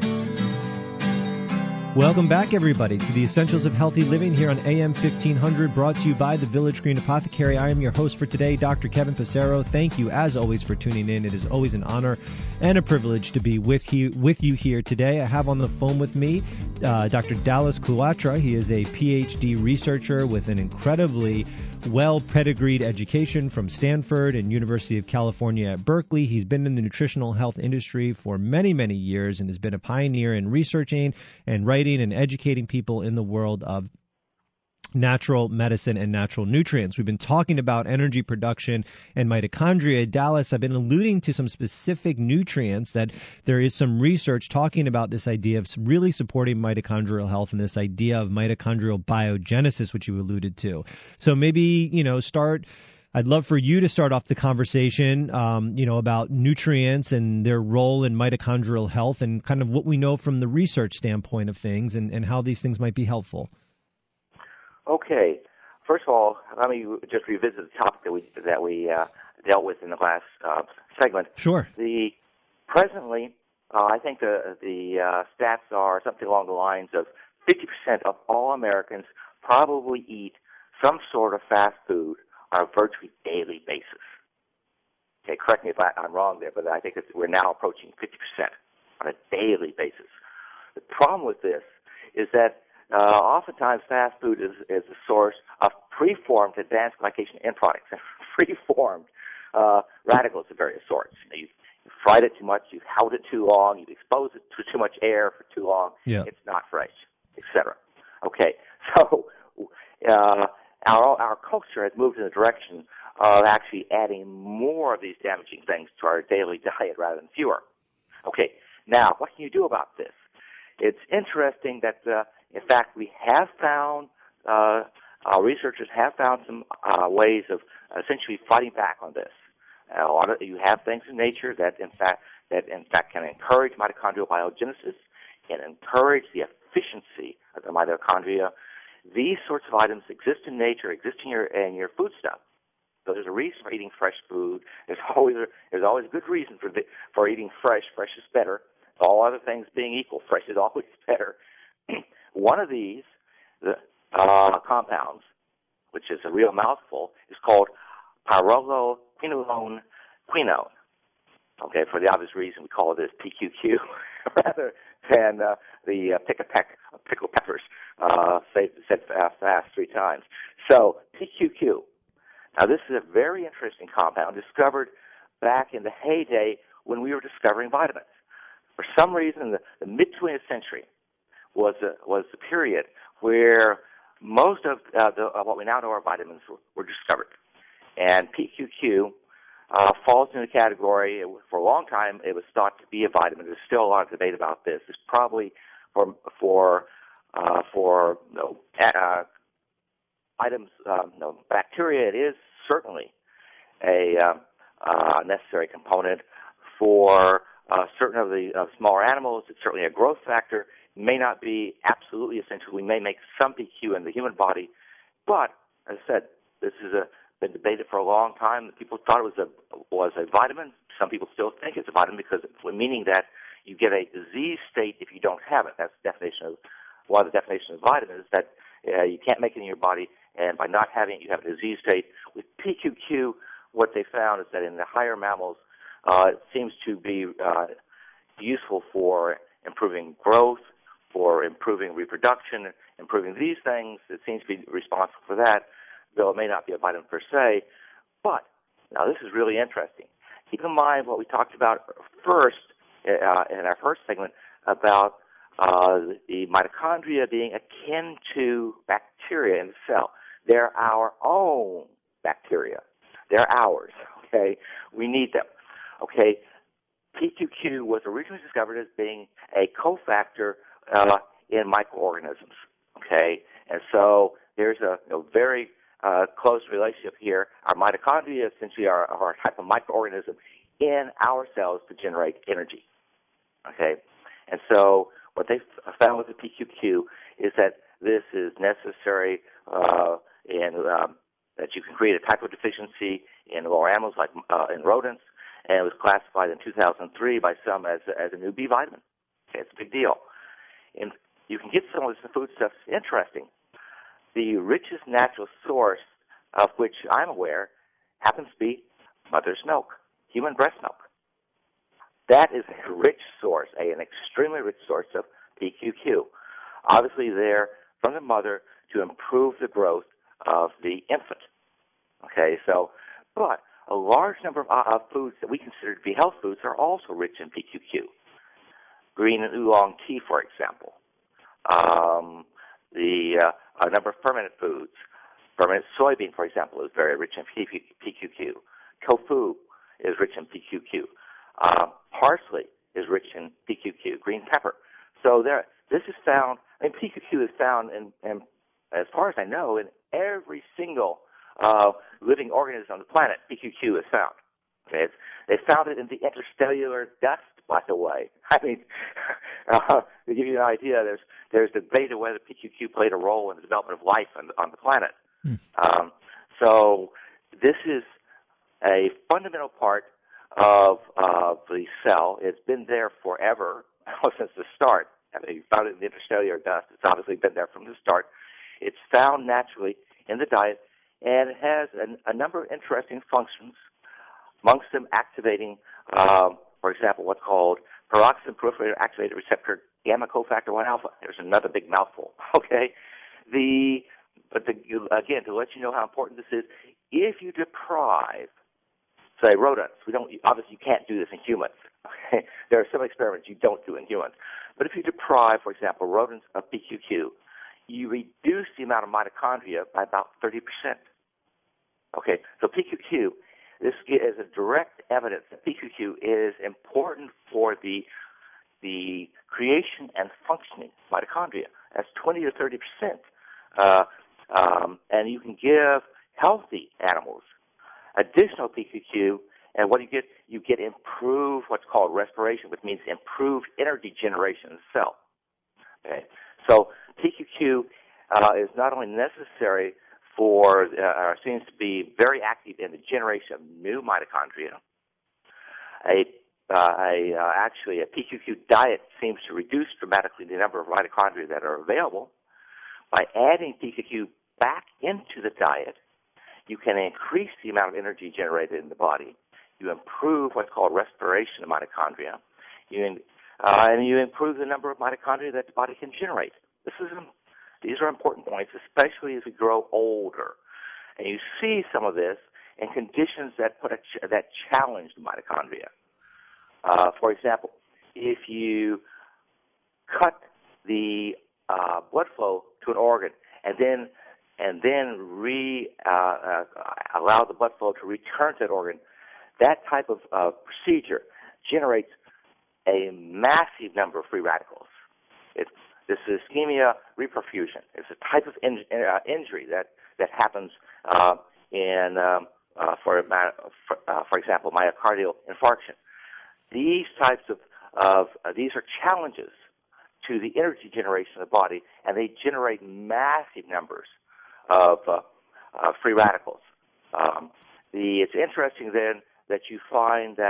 Welcome back, everybody, to the Essentials of Healthy Living here on A M fifteen hundred, brought to you by the Village Green Apothecary. I am your host for today, Doctor Kevin Passero. Thank you, as always, for tuning in. It is always an honor and a privilege to be with you with you here today. I have on the phone with me uh, Doctor Dallas Kluatra. He is a P H D researcher with an incredibly well-pedigreed education from Stanford and University of California at Berkeley. He's been in the nutritional health industry for many, many years and has been a pioneer in researching and writing and educating people in the world of natural medicine and natural nutrients. We've been talking about energy production and mitochondria. Dallas, I've been alluding to some specific nutrients that there is some research talking about this idea of really supporting mitochondrial health and this idea of mitochondrial biogenesis, which you alluded to. So maybe, you know, start I'd love for you to start off the conversation, um, you know, about nutrients and their role in mitochondrial health and kind of what we know from the research standpoint of things and, and how these things might be helpful.
Okay. First of all, let me just revisit the topic that we that we uh, dealt with in the last uh, segment.
Sure.
The presently, uh, I think the the uh, stats are something along the lines of fifty percent of all Americans probably eat some sort of fast food on a virtually daily basis. Okay, correct me if I, I'm wrong there, but I think it's, we're now approaching fifty percent on a daily basis. The problem with this is that Uh, oftentimes, fast food is, is a source of preformed advanced glycation end products, preformed uh, radicals of various sorts. You know, you've, you've fried it too much, you've held it too long, you've exposed it to too much air for too long.
Yeah.
It's not fresh, et cetera. Okay, so uh, our our culture has moved in the direction of actually adding more of these damaging things to our daily diet rather than fewer. Okay, now what can you do about this? It's interesting that. Uh, In fact, we have found, uh, our researchers have found some uh, ways of essentially fighting back on this. Uh, a lot of, you have things in nature that, in fact, that in fact can encourage mitochondrial biogenesis, can encourage the efficiency of the mitochondria. These sorts of items exist in nature, exist in your in your food stuff. So there's a reason for eating fresh food. There's always a, there's always a good reason for the, for eating fresh. Fresh is better. All other things being equal, fresh is always better. One of these the, uh, compounds, which is a real mouthful, is called pyrroloquinone quinone. Okay, for the obvious reason we call this P Q Q rather than uh, the uh, pick a peck of pickled peppers, uh, say, said fast, fast three times. So P Q Q. Now this is a very interesting compound discovered back in the heyday when we were discovering vitamins. For some reason, in the, the mid-twentieth century, was a, was the period where most of, uh, the, of what we now know are vitamins were, were discovered. And P Q Q uh, falls in the category, for a long time it was thought to be a vitamin. There's still a lot of debate about this. It's probably for, for, uh, for you know, uh, items, um, you know, bacteria, it is certainly a uh, uh, necessary component. For uh, certain of the uh, smaller animals, it's certainly a growth factor. May not be absolutely essential. We may make some P Q in the human body, but as I said, this has a, been debated for a long time. People thought it was a was a vitamin. Some people still think it's a vitamin because meaning that you get a disease state if you don't have it. That's the definition of, one of the definitions of vitamins, that uh, you can't make it in your body, and by not having it, you have a disease state. With P Q Q, what they found is that in the higher mammals, uh, it seems to be uh, useful for improving growth, for improving reproduction, improving these things. It seems to be responsible for that, though it may not be a vitamin per se. But now this is really interesting. Keep in mind what we talked about first uh, in our first segment about uh, the mitochondria being akin to bacteria in the cell. They're our own bacteria. They're ours, okay? We need them, okay? P Q Q was originally discovered as being a cofactor uh, in microorganisms, okay? And so there's a, a very uh, close relationship here. Our mitochondria essentially are, are a type of microorganism in our cells to generate energy, okay? And so what they found with the P Q Q is that this is necessary uh, in um, that you can create a type of deficiency in lower animals like uh, in rodents, and it was classified in two thousand three by some as as a new B vitamin. Okay, it's a big deal. And you can get some of this in foodstuffs. Interesting. The richest natural source of which I'm aware happens to be mother's milk, human breast milk. That is a rich source, a, an extremely rich source of P Q Q. Obviously there from the mother to improve the growth of the infant. Okay, so, but a large number of, uh, of foods that we consider to be health foods are also rich in P Q Q. Green and oolong tea, for example. Um, the uh, a number of fermented foods. Fermented soybean, for example, is very rich in P Q Q. Tofu is rich in P Q Q. Uh, parsley is rich in P Q Q. Green pepper. So there, this is found, and P Q Q is found in, in as far as I know, in every single uh, living organism on the planet, P Q Q is found. Okay? It's, they found it in the interstellar dust, by the way. I mean, uh, to give you an idea, there's there's debate of whether P Q Q played a role in the development of life on, on the planet. Hmm. Um, so this is a fundamental part of uh, the cell. It's been there forever, since the start. I mean, you found it in the interstellar dust. It's obviously been there from the start. It's found naturally in the diet, and it has an, a number of interesting functions, amongst them activating, um, for example, what's called peroxisome proliferator activated receptor gamma cofactor one alpha. There's another big mouthful, okay? The, but the, again, to let you know how important this is, if you deprive, say, rodents, we don't, obviously you can't do this in humans. Okay? There are some experiments you don't do in humans. But if you deprive, for example, rodents of P Q Q, you reduce the amount of mitochondria by about thirty percent. Okay, so P Q Q, this is a direct evidence that P Q Q is important for the the creation and functioning of mitochondria. That's twenty to thirty percent. Uh, um, and you can give healthy animals additional P Q Q, and what you get, you get improved what's called respiration, which means improved energy generation in the cell. Okay, so P Q Q uh, is not only necessary for, uh, or seems to be very active in the generation of new mitochondria. A, uh, a uh, actually a P Q Q diet seems to reduce dramatically the number of mitochondria that are available. By adding P Q Q back into the diet, you can increase the amount of energy generated in the body. You improve what's called respiration of mitochondria. You Uh, and you improve the number of mitochondria that the body can generate. This is, these are important points, especially as we grow older. And you see some of this in conditions that put a ch- that challenge the mitochondria. Uh, for example, if you cut the uh, blood flow to an organ and then and then re uh, uh, allow the blood flow to return to that organ, that type of uh, procedure generates a massive number of free radicals. It's, this is ischemia reperfusion. It's a type of in, uh, injury that, that happens uh, in, um, uh, for, for, uh, for example, myocardial infarction. These types of, of uh, these are challenges to the energy generation of the body, and they generate massive numbers of uh, uh, free radicals. Um, the, it's interesting then that you find that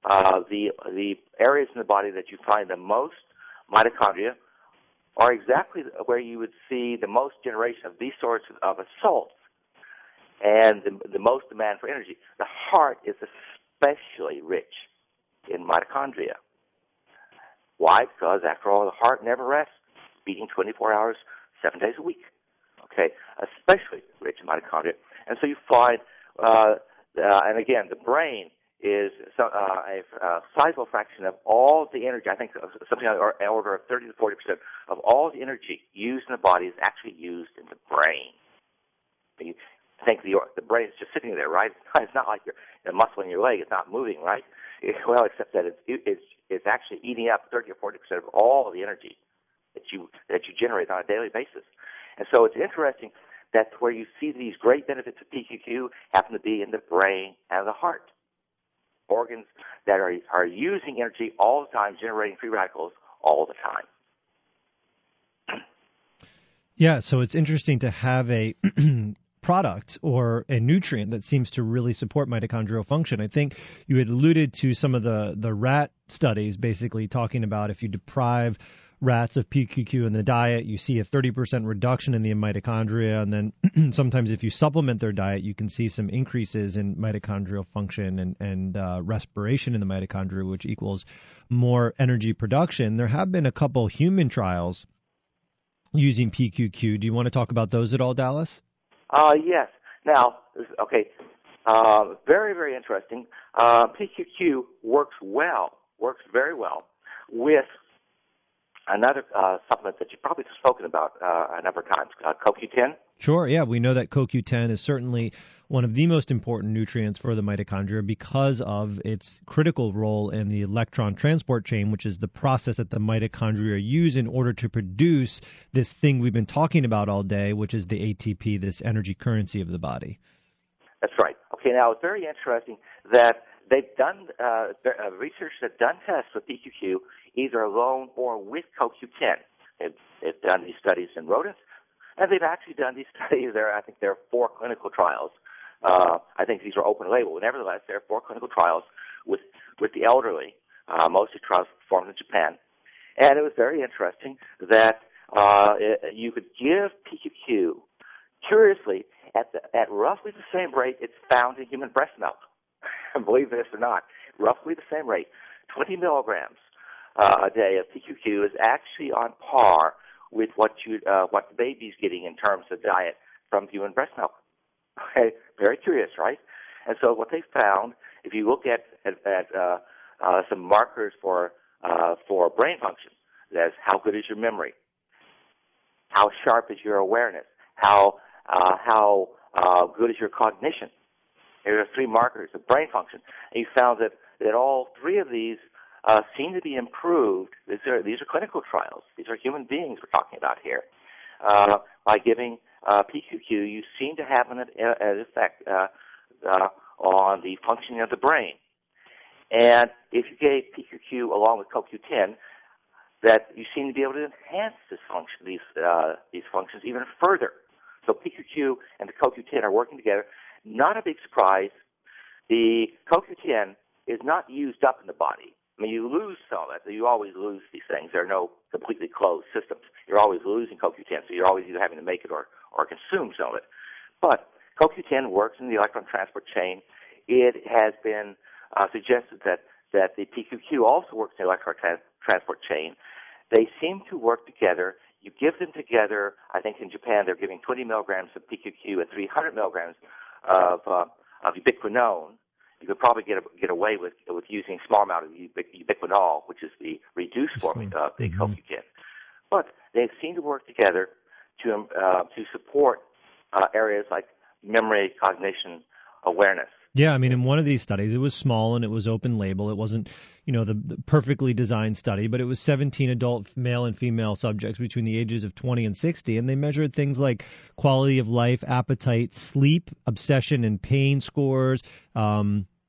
uh, the the areas in the body that you find the most mitochondria are exactly where you would see the most generation of these sorts of assaults and the, the most demand for energy. The heart is especially rich in mitochondria. Why? Because, after all, the heart never rests, beating twenty-four hours, seven days a week. Okay, especially rich in mitochondria. And so you find, uh, uh, and again, the brain is so, uh, a, a sizable fraction of all the energy. I think something on the order of thirty to forty percent of all the energy used in the body is actually used in the brain. You think the the brain is just sitting there, right? It's not like your the muscle in your leg; it's not moving, right? It, well, except that it's it's it's actually eating up thirty or forty percent of all of the energy that you that you generate on a daily basis. And so it's interesting that where you see these great benefits of P Q Q happen to be in the brain and the heart, organs that are are using energy all the time, generating free radicals all the time.
Yeah, so it's interesting to have a product or a nutrient that seems to really support mitochondrial function. I think you had alluded to some of the, the rat studies basically talking about if you deprive rats of P Q Q in the diet, you see a thirty percent reduction in the mitochondria, and then sometimes if you supplement their diet, you can see some increases in mitochondrial function and, and uh, respiration in the mitochondria, which equals more energy production. There have been a couple human trials using P Q Q. Do you want to talk about those at all, Dallas?
Uh, yes. Now, okay, uh, very, very interesting. Uh, P Q Q works well, works very well with another uh, supplement that you've probably spoken about uh, a number of times, uh, C O Q ten.
Sure, yeah. We know that C O Q ten is certainly one of the most important nutrients for the mitochondria because of its critical role in the electron transport chain, which is the process that the mitochondria use in order to produce this thing we've been talking about all day, which is the A T P, this energy currency of the body. That's
right. Okay, now it's very interesting that they've done uh, research that's done tests with P Q Q either alone or with C O Q ten. They've, they've done these studies in rodents, and they've actually done these studies. There, I think there are four clinical trials. Uh, I think these are open label. Nevertheless, there are four clinical trials with with the elderly. Uh, most of the trials performed in Japan, and it was very interesting that uh, it, you could give P Q Q curiously at the, at roughly the same rate it's found in human breast milk. Believe this or not, roughly the same rate, twenty milligrams uh, a day of P Q Q is actually on par with what you uh, what the baby's getting in terms of diet from human breast milk. Okay, very curious, right? And so what they found, if you look at at, at uh, uh, some markers for uh, for brain function, that's how good is your memory, how sharp is your awareness, how uh, how uh, good is your cognition. There are three markers of brain function, and you found that that all three of these uh, seem to be improved. These are these are clinical trials. These are human beings we're talking about here. Uh, by giving uh, P Q Q, you seem to have an, an effect uh, uh, on the functioning of the brain. And if you gave P Q Q along with C O Q ten, that you seem to be able to enhance this function, these uh, these functions even further. So P Q Q and the C O Q ten are working together. Not a big surprise. The C O Q ten is not used up in the body. I mean, you lose some of it. You always lose these things. There are no completely closed systems. You're always losing C O Q ten, so you're always either having to make it or, or consume some of it. But C O Q ten works in the electron transport chain. It has been uh, suggested that, that the P Q Q also works in the electron tra- transport chain. They seem to work together. You give them together. I think in Japan they're giving twenty milligrams of P Q Q and three hundred milligrams of, uh, of ubiquinone. You could probably get a, get away with with using a small amount of ubiquinol, which is the reduced form of uh, the mm-hmm. C O Q ten. But they seem to work together to uh, to support uh, areas like memory, cognition, awareness.
Yeah, I mean, in one of these studies, it was small and it was open label. It wasn't, you know, the, the perfectly designed study, but it was seventeen adult male and female subjects between the ages of twenty and sixty, and they measured things like quality of life, appetite, sleep, obsession and pain scores, um,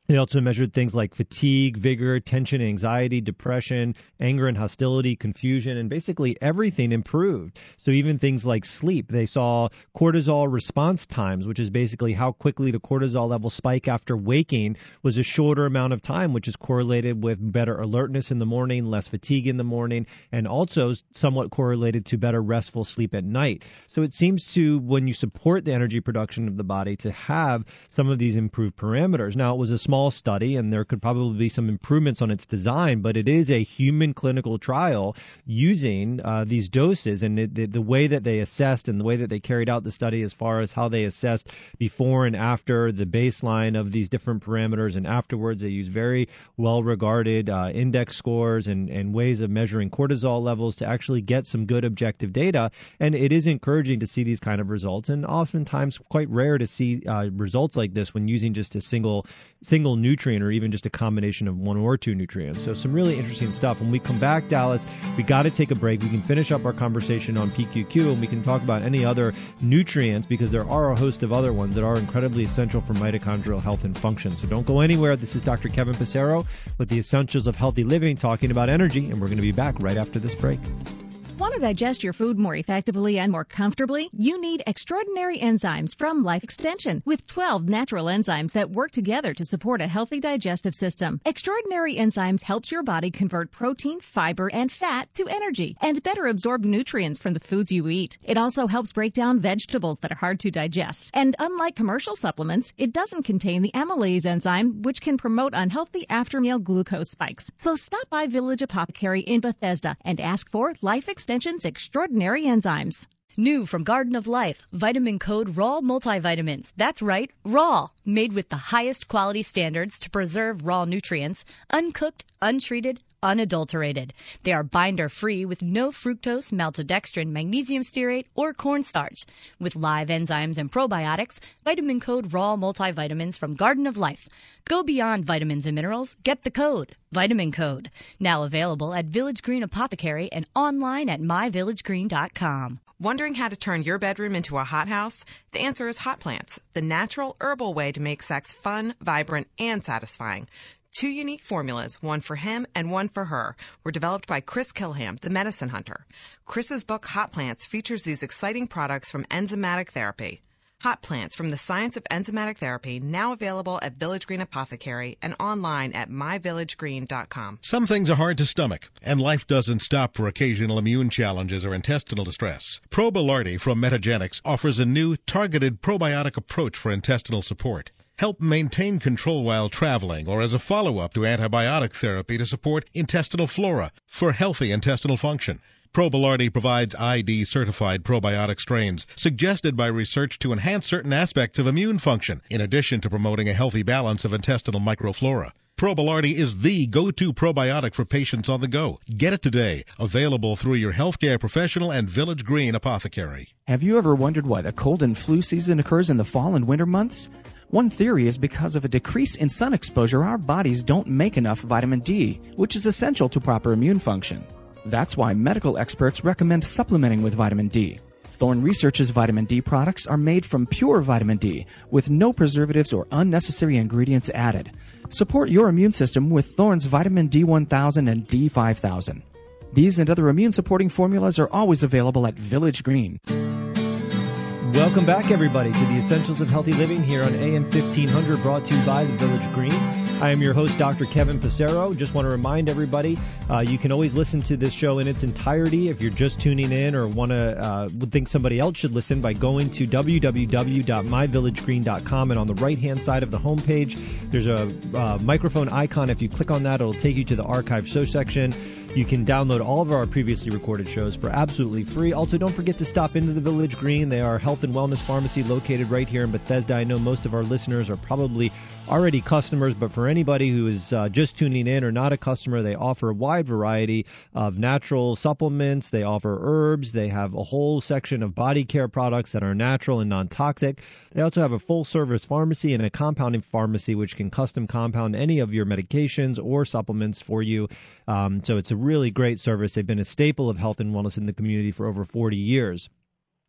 They also measured things like fatigue, vigor, tension, anxiety, depression, anger and hostility, confusion, and basically everything improved. So even things like sleep. They saw cortisol response times, which is basically how quickly the cortisol levels spike after waking, was a shorter amount of time, which is correlated with better alertness in the morning, less fatigue in the morning, and also somewhat correlated to better restful sleep at night. So it seems to, when you support the energy production of the body, to have some of these improved parameters. Now, it was a small Small study, and there could probably be some improvements on its design, but it is a human clinical trial using uh, these doses, and it, the, the way that they assessed and the way that they carried out the study as far as how they assessed before and after the baseline of these different parameters, and afterwards they use very well-regarded uh, index scores and, and ways of measuring cortisol levels to actually get some good objective data, and it is encouraging to see these kind of results, and oftentimes quite rare to see uh, results like this when using just a single single nutrient or even just a combination of one or two nutrients. So some really interesting stuff. When we come back, Dallas, we got to take a break. We can finish up our conversation on P Q Q, and we can talk about any other nutrients, because there are a host of other ones that are incredibly essential for mitochondrial health and function. So don't go anywhere. This is Doctor Kevin Passero with the Essentials of Healthy Living, talking about energy, and we're going to be back right after this break.
Want to digest your food more effectively and more comfortably? You need extraordinary enzymes from Life Extension, with twelve natural enzymes that work together to support a healthy digestive system. Extraordinary enzymes helps your body convert protein, fiber, and fat to energy and better absorb nutrients from the foods you eat. It also helps break down vegetables that are hard to digest. And unlike commercial supplements, it doesn't contain the amylase enzyme, which can promote unhealthy after-meal glucose spikes. So stop by Village Apothecary in Bethesda and ask for Life Extension Extension's extraordinary enzymes.
New from Garden of Life, Vitamin Code Raw Multivitamins. That's right, raw. Made with the highest quality standards to preserve raw nutrients, uncooked, untreated, unadulterated. They are binder-free with no fructose, maltodextrin, magnesium stearate, or cornstarch. With live enzymes and probiotics, Vitamin Code Raw Multivitamins from Garden of Life. Go beyond vitamins and minerals. Get the code. Vitamin Code. Now available at Village Green Apothecary and online at my village green dot com.
Wondering how to turn your bedroom into a hothouse? The answer is Hot Plants, the natural herbal way to make sex fun, vibrant, and satisfying. Two unique formulas, one for him and one for her, were developed by Chris Kilham, the medicine hunter. Chris's book, Hot Plants, features these exciting products from enzymatic therapy. Hot Plants from the Science of Enzymatic Therapy, now available at Village Green Apothecary and online at my village green dot com.
Some things are hard to stomach, and life doesn't stop for occasional immune challenges or intestinal distress. Probilardi from Metagenics offers a new, targeted probiotic approach for intestinal support. Help maintain control while traveling or as a follow-up to antibiotic therapy to support intestinal flora for healthy intestinal function. Probilardi provides I D-certified probiotic strains suggested by research to enhance certain aspects of immune function, in addition to promoting a healthy balance of intestinal microflora. Probilardi is the go-to probiotic for patients on the go. Get it today. Available through your healthcare professional and Village Green Apothecary.
Have you ever wondered why the cold and flu season occurs in the fall and winter months? One theory is because of a decrease in sun exposure, our bodies don't make enough vitamin D, which is essential to proper immune function. That's why medical experts recommend supplementing with vitamin D. Thorne Research's vitamin D products are made from pure vitamin D, with no preservatives or unnecessary ingredients added. Support your immune system with Thorne's vitamin D one thousand and D five thousand. These and other immune-supporting formulas are always available at Village Green.
Welcome back, everybody, to the Essentials of Healthy Living here on A M fifteen hundred, brought to you by the Village Green. I am your host, Doctor Kevin Passero. Just want to remind everybody, uh, you can always listen to this show in its entirety if you're just tuning in or want to uh, would think somebody else should listen by going to w w w dot my village green dot com, and on the right-hand side of the homepage, there's a uh, microphone icon. If you click on that, it'll take you to the archive show section. You can download all of our previously recorded shows for absolutely free. Also, don't forget to stop into the Village Green. They are a health and wellness pharmacy located right here in Bethesda. I know most of our listeners are probably already customers, but for anybody who is uh, just tuning in or not a customer, they offer a wide variety of natural supplements. They offer herbs. They have a whole section of body care products that are natural and non-toxic. They also have a full-service pharmacy and a compounding pharmacy, which can custom compound any of your medications or supplements for you. Um, so it's a really great service. They've been a staple of health and wellness in the community for over forty years.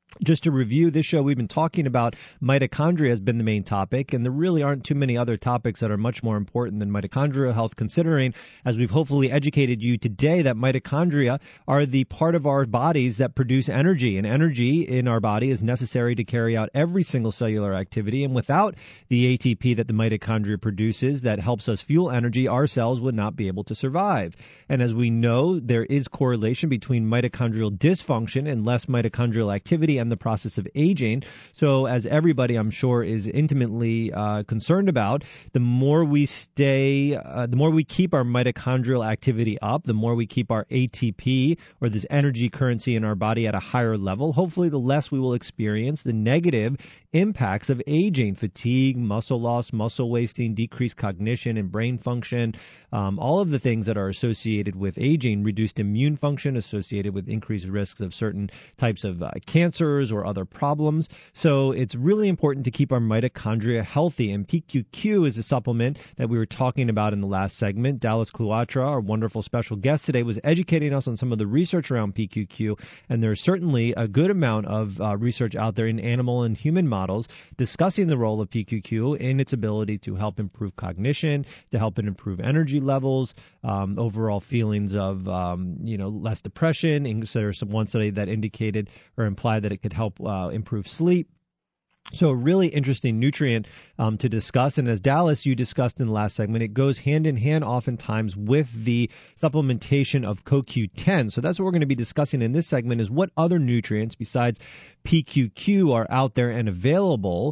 Just to review this show, we've been talking about mitochondria has been the main topic, and there really aren't too many other topics that are much more important than mitochondrial health, considering, as we've hopefully educated you today, that mitochondria are the part of our bodies that produce energy, and energy in our body is necessary to carry out every single cellular activity, and without the A T P that the mitochondria produces that helps us fuel energy, our cells would not be able to survive. And as we know, there is correlation between mitochondrial dysfunction and less mitochondrial activity and the process of aging. So as everybody, I'm sure, is intimately uh, concerned about, the more we stay, uh, the more we keep our mitochondrial activity up, the more we keep our A T P, or this energy currency in our body, at a higher level, hopefully the less we will experience the negative impacts of aging: fatigue, muscle loss, muscle wasting, decreased cognition and brain function, um, all of the things that are associated with aging, reduced immune function associated with increased risks of certain types of uh, cancers or other problems. So it's really important to keep our mitochondria healthy. And P Q Q is a supplement that we were talking about in the last segment. Dallas Kluatra, our wonderful special guest today, was educating us on some of the research around P Q Q. And there's certainly a good amount of uh, research out there in animal and human models discussing the role of P Q Q in its ability to help improve cognition, to help it improve energy levels, um, overall feelings of um, you know less depression. And so there's some one study that indicated or implied that it could help uh, improve sleep. So a really interesting nutrient um, to discuss. And as Dallas, you discussed in the last segment, it goes hand in hand oftentimes with the supplementation of C O Q ten. So that's what we're going to be discussing in this segment, is what other nutrients besides P Q Q are out there and available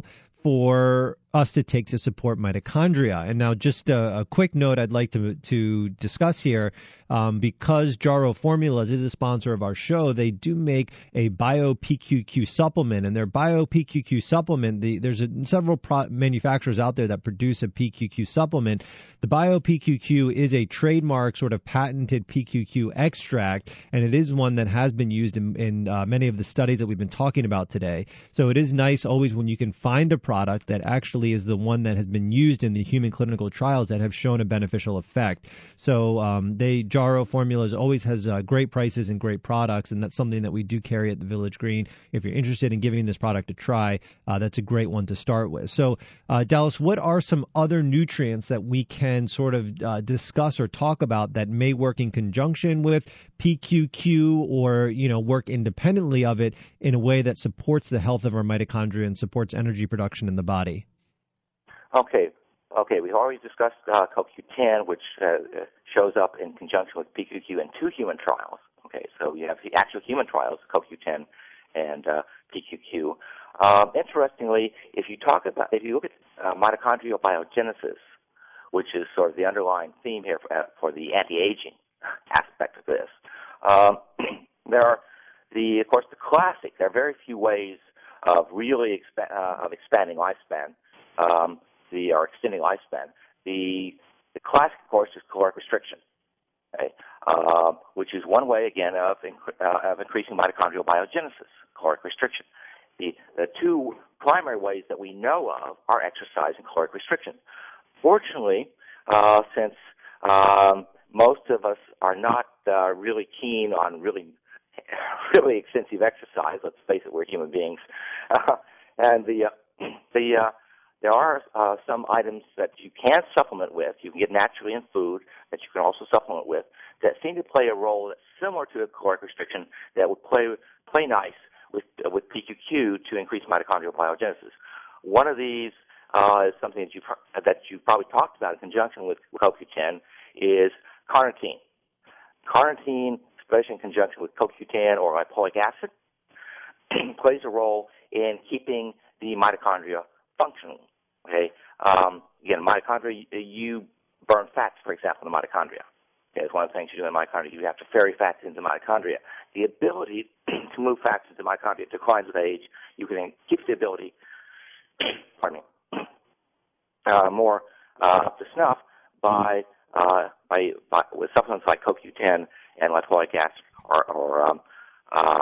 for us to take to support mitochondria. And now just a, a quick note I'd like to to discuss here, um, because Jarrow Formulas is a sponsor of our show, they do make a Bio-P Q Q supplement, and their Bio-P Q Q supplement, the, there's a, several pro- manufacturers out there that produce a P Q Q supplement. The Bio-P Q Q is a trademark sort of patented P Q Q extract, and it is one that has been used in, in uh, many of the studies that we've been talking about today. So it is nice always when you can find a product that actually is the one that has been used in the human clinical trials that have shown a beneficial effect. So um, they Jarrow Formulas always has uh, great prices and great products, and that's something that we do carry at the Village Green. If you're interested in giving this product a try, uh, that's a great one to start with. So uh, Dallas, what are some other nutrients that we can sort of uh, discuss or talk about that may work in conjunction with P Q Q, or you know work independently of it in a way that supports the health of our mitochondria and supports energy production in the body?
Okay, okay. We've already discussed uh, C O Q ten, which uh, shows up in conjunction with P Q Q in two human trials. Okay, so you have the actual human trials, C O Q ten and uh, P Q Q. Um, interestingly, if you talk about, if you look at uh, mitochondrial biogenesis, which is sort of the underlying theme here for, uh, for the anti-aging aspect of this, um, there are the, of course, the classic. There are very few ways of really expa- uh, of expanding lifespan. Um, the or extending lifespan. The the classic, of course, is caloric restriction, okay? uh, which is one way, again, of inc- uh, of increasing mitochondrial biogenesis, caloric restriction. The the two primary ways that we know of are exercise and caloric restriction. Fortunately, uh, since um, most of us are not uh, really keen on really really extensive exercise, let's face it, we're human beings, uh, and the uh, the uh, There are uh, some items that you can supplement with, you can get naturally in food, that you can also supplement with, that seem to play a role that's similar to a caloric restriction that would play play nice with uh, with P Q Q to increase mitochondrial biogenesis. One of these uh, is something that you've, that you've probably talked about in conjunction with C O Q ten, is carnitine. Carnitine, especially in conjunction with C O Q ten or lipoic acid, plays a role in keeping the mitochondria functioning. Okay. Um, again, mitochondria, you burn fats, for example, in the mitochondria. Okay, it's one of the things you do in the mitochondria. You have to ferry fats into mitochondria. The ability to move fats into mitochondria declines with age. You can keep the ability, pardon me, uh, more uh, up to snuff by, uh, by by with supplements like C O Q ten and lipoic acid, or, or um, um,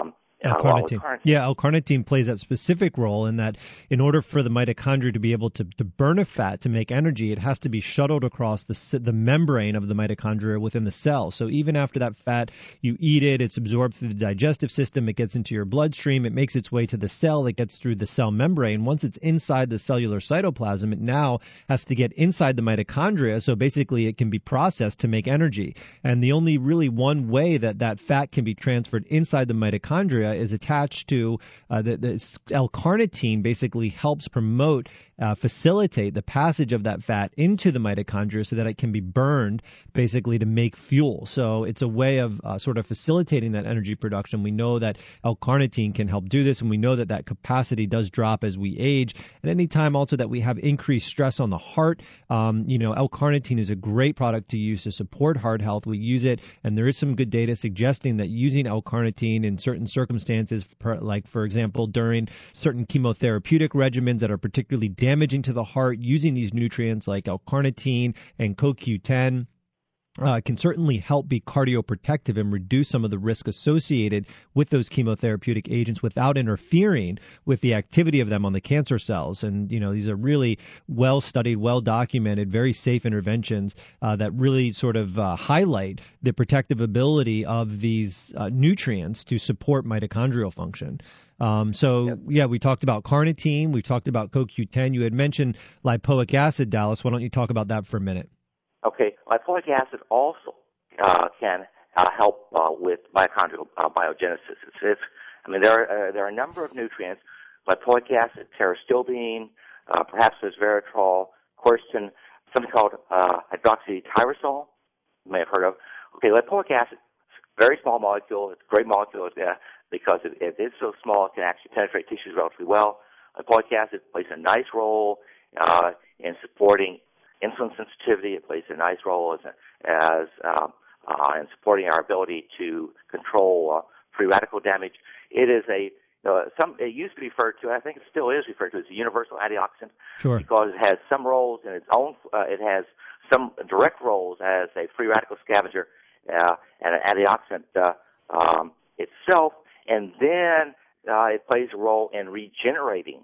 L-carnitine.
Uh,
yeah, L-carnitine plays that specific role in that in order for the mitochondria to be able to, to burn a fat to make energy, it has to be shuttled across the the membrane of the mitochondria within the cell. So even after that fat, you eat it, it's absorbed through the digestive system, it gets into your bloodstream, it makes its way to the cell, it gets through the cell membrane. Once it's inside the cellular cytoplasm, it now has to get inside the mitochondria, so basically it can be processed to make energy. And the only really one way that that fat can be transferred inside the mitochondria is attached to uh, the, the L-carnitine basically helps promote, uh, facilitate the passage of that fat into the mitochondria so that it can be burned basically to make fuel. So it's a way of uh, sort of facilitating that energy production. We know that L-carnitine can help do this, and we know that that capacity does drop as we age. And any time also that we have increased stress on the heart, um, you know, L-carnitine is a great product to use to support heart health. We use it, and there is some good data suggesting that using L-carnitine in certain circumstances, like, for example, during certain chemotherapeutic regimens that are particularly damaging to the heart, using these nutrients like L-carnitine and C O Q ten Uh, can certainly help be cardioprotective and reduce some of the risk associated with those chemotherapeutic agents without interfering with the activity of them on the cancer cells. And, you know, these are really well-studied, well-documented, very safe interventions uh, that really sort of uh, highlight the protective ability of these uh, nutrients to support mitochondrial function. Um, so, yep. yeah, we talked about carnitine. We talked about C O Q ten. You had mentioned lipoic acid, Dallas. Why don't you talk about that for a minute?
Okay, lipoic acid also uh, can uh, help uh, with mitochondrial uh, biogenesis. It's, it's, I mean, there are, uh, there are a number of nutrients: lipoic acid, pterostilbene, uh, perhaps resveratrol, quercetin, something called uh, hydroxytyrosol. You may have heard of. Okay, lipoic acid, very small molecule. It's a great molecule uh, because it, it is so small. It can actually penetrate tissues relatively well. Lipoic acid plays a nice role uh, in supporting insulin sensitivity. It plays a nice role as as um, uh, in supporting our ability to control uh, free radical damage. It is a uh, some. It used to be referred to, I think it still is referred to as a universal antioxidant,
sure.
because it has some roles in its own. Uh, it has some direct roles as a free radical scavenger uh, and an antioxidant uh, um, itself, and then uh, it plays a role in regenerating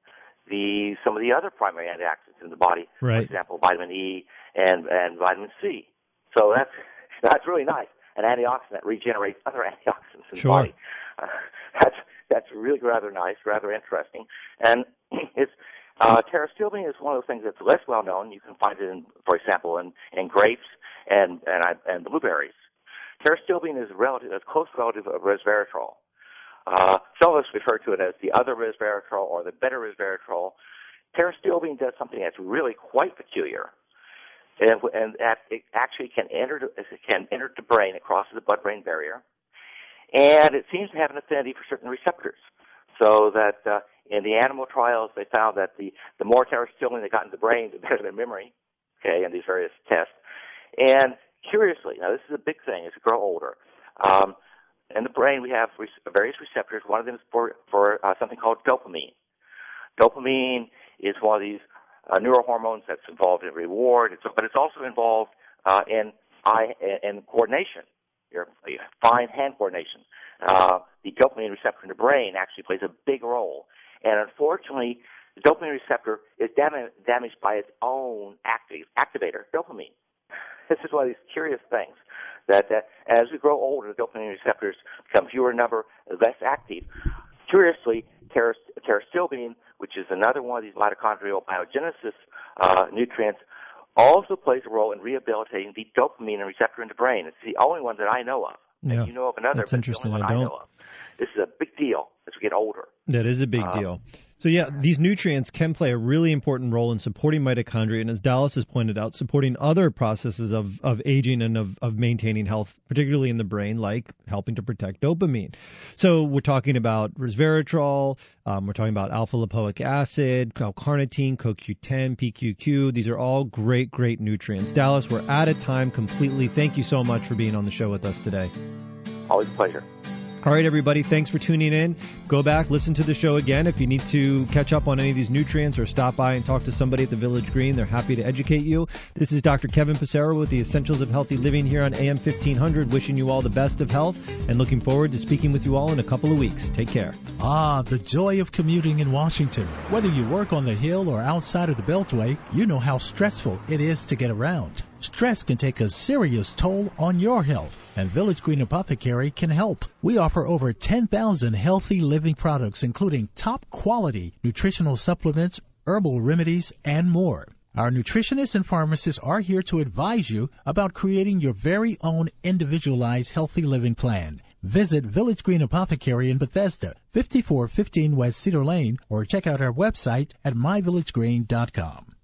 the some of the other primary antioxidants in the body,
right.
For example, vitamin E and and vitamin C. So that's that's really nice. An antioxidant regenerates other antioxidants in
sure.
the body. Uh, that's that's really rather nice, rather interesting. And it's uh, pterostilbene is one of those things that's less well known. You can find it in, for example, in, in grapes and and and blueberries. Pterostilbene is relative, a close relative of resveratrol. Uh, some of us refer to it as the other resveratrol or the better resveratrol. Pterostilbene does something that's really quite peculiar, and, and that it actually can enter it can enter the brain, it crosses the blood-brain barrier, and it seems to have an affinity for certain receptors. So that uh, in the animal trials, they found that the the more pterostilbene they got in the brain, the better their memory. Okay, in these various tests. And curiously, now this is a big thing as we grow older. Um, In the brain, we have various receptors. One of them is for, for uh, something called dopamine. Dopamine is one of these uh, neurohormones that's involved in reward, it's, but it's also involved uh, in eye in coordination, your fine hand coordination. Uh, the dopamine receptor in the brain actually plays a big role, and unfortunately, the dopamine receptor is dam- damaged by its own active, activator, dopamine. This is one of these curious things. That, that as we grow older, the dopamine receptors become fewer in number, less active. Curiously, pterostilbene, which is another one of these mitochondrial biogenesis uh, nutrients, also plays a role in rehabilitating the dopamine receptor in the brain. It's the only one that I know of.
Yeah,
and you know of another,
that's
but
interesting.
it's the only
I
one I,
don't.
know of. This is a big deal as we get older.
That is a big
uh,
deal. So, yeah, these nutrients can play a really important role in supporting mitochondria, and as Dallas has pointed out, supporting other processes of, of aging and of, of maintaining health, particularly in the brain, like helping to protect dopamine. So we're talking about resveratrol, um, we're talking about alpha-lipoic acid, L-carnitine, C O Q ten, P Q Q. These are all great, great nutrients. Dallas, we're out of time completely. Thank you so much for being on the show with us today.
Always a pleasure.
All right, everybody, thanks for tuning in. Go back, listen to the show again. If you need to catch up on any of these nutrients or stop by and talk to somebody at the Village Green, they're happy to educate you. This is Doctor Kevin Passero with the Essentials of Healthy Living here on A M fifteen hundred, wishing you all the best of health and looking forward to speaking with you all in a couple of weeks. Take care.
Ah, the joy of commuting in Washington. Whether you work on the Hill or outside of the Beltway, you know how stressful it is to get around. Stress can take a serious toll on your health, and Village Green Apothecary can help. We offer over ten thousand healthy living products, including top-quality nutritional supplements, herbal remedies, and more. Our nutritionists and pharmacists are here to advise you about creating your very own individualized healthy living plan. Visit Village Green Apothecary in Bethesda, fifty-four fifteen West Cedar Lane, or check out our website at my village green dot com.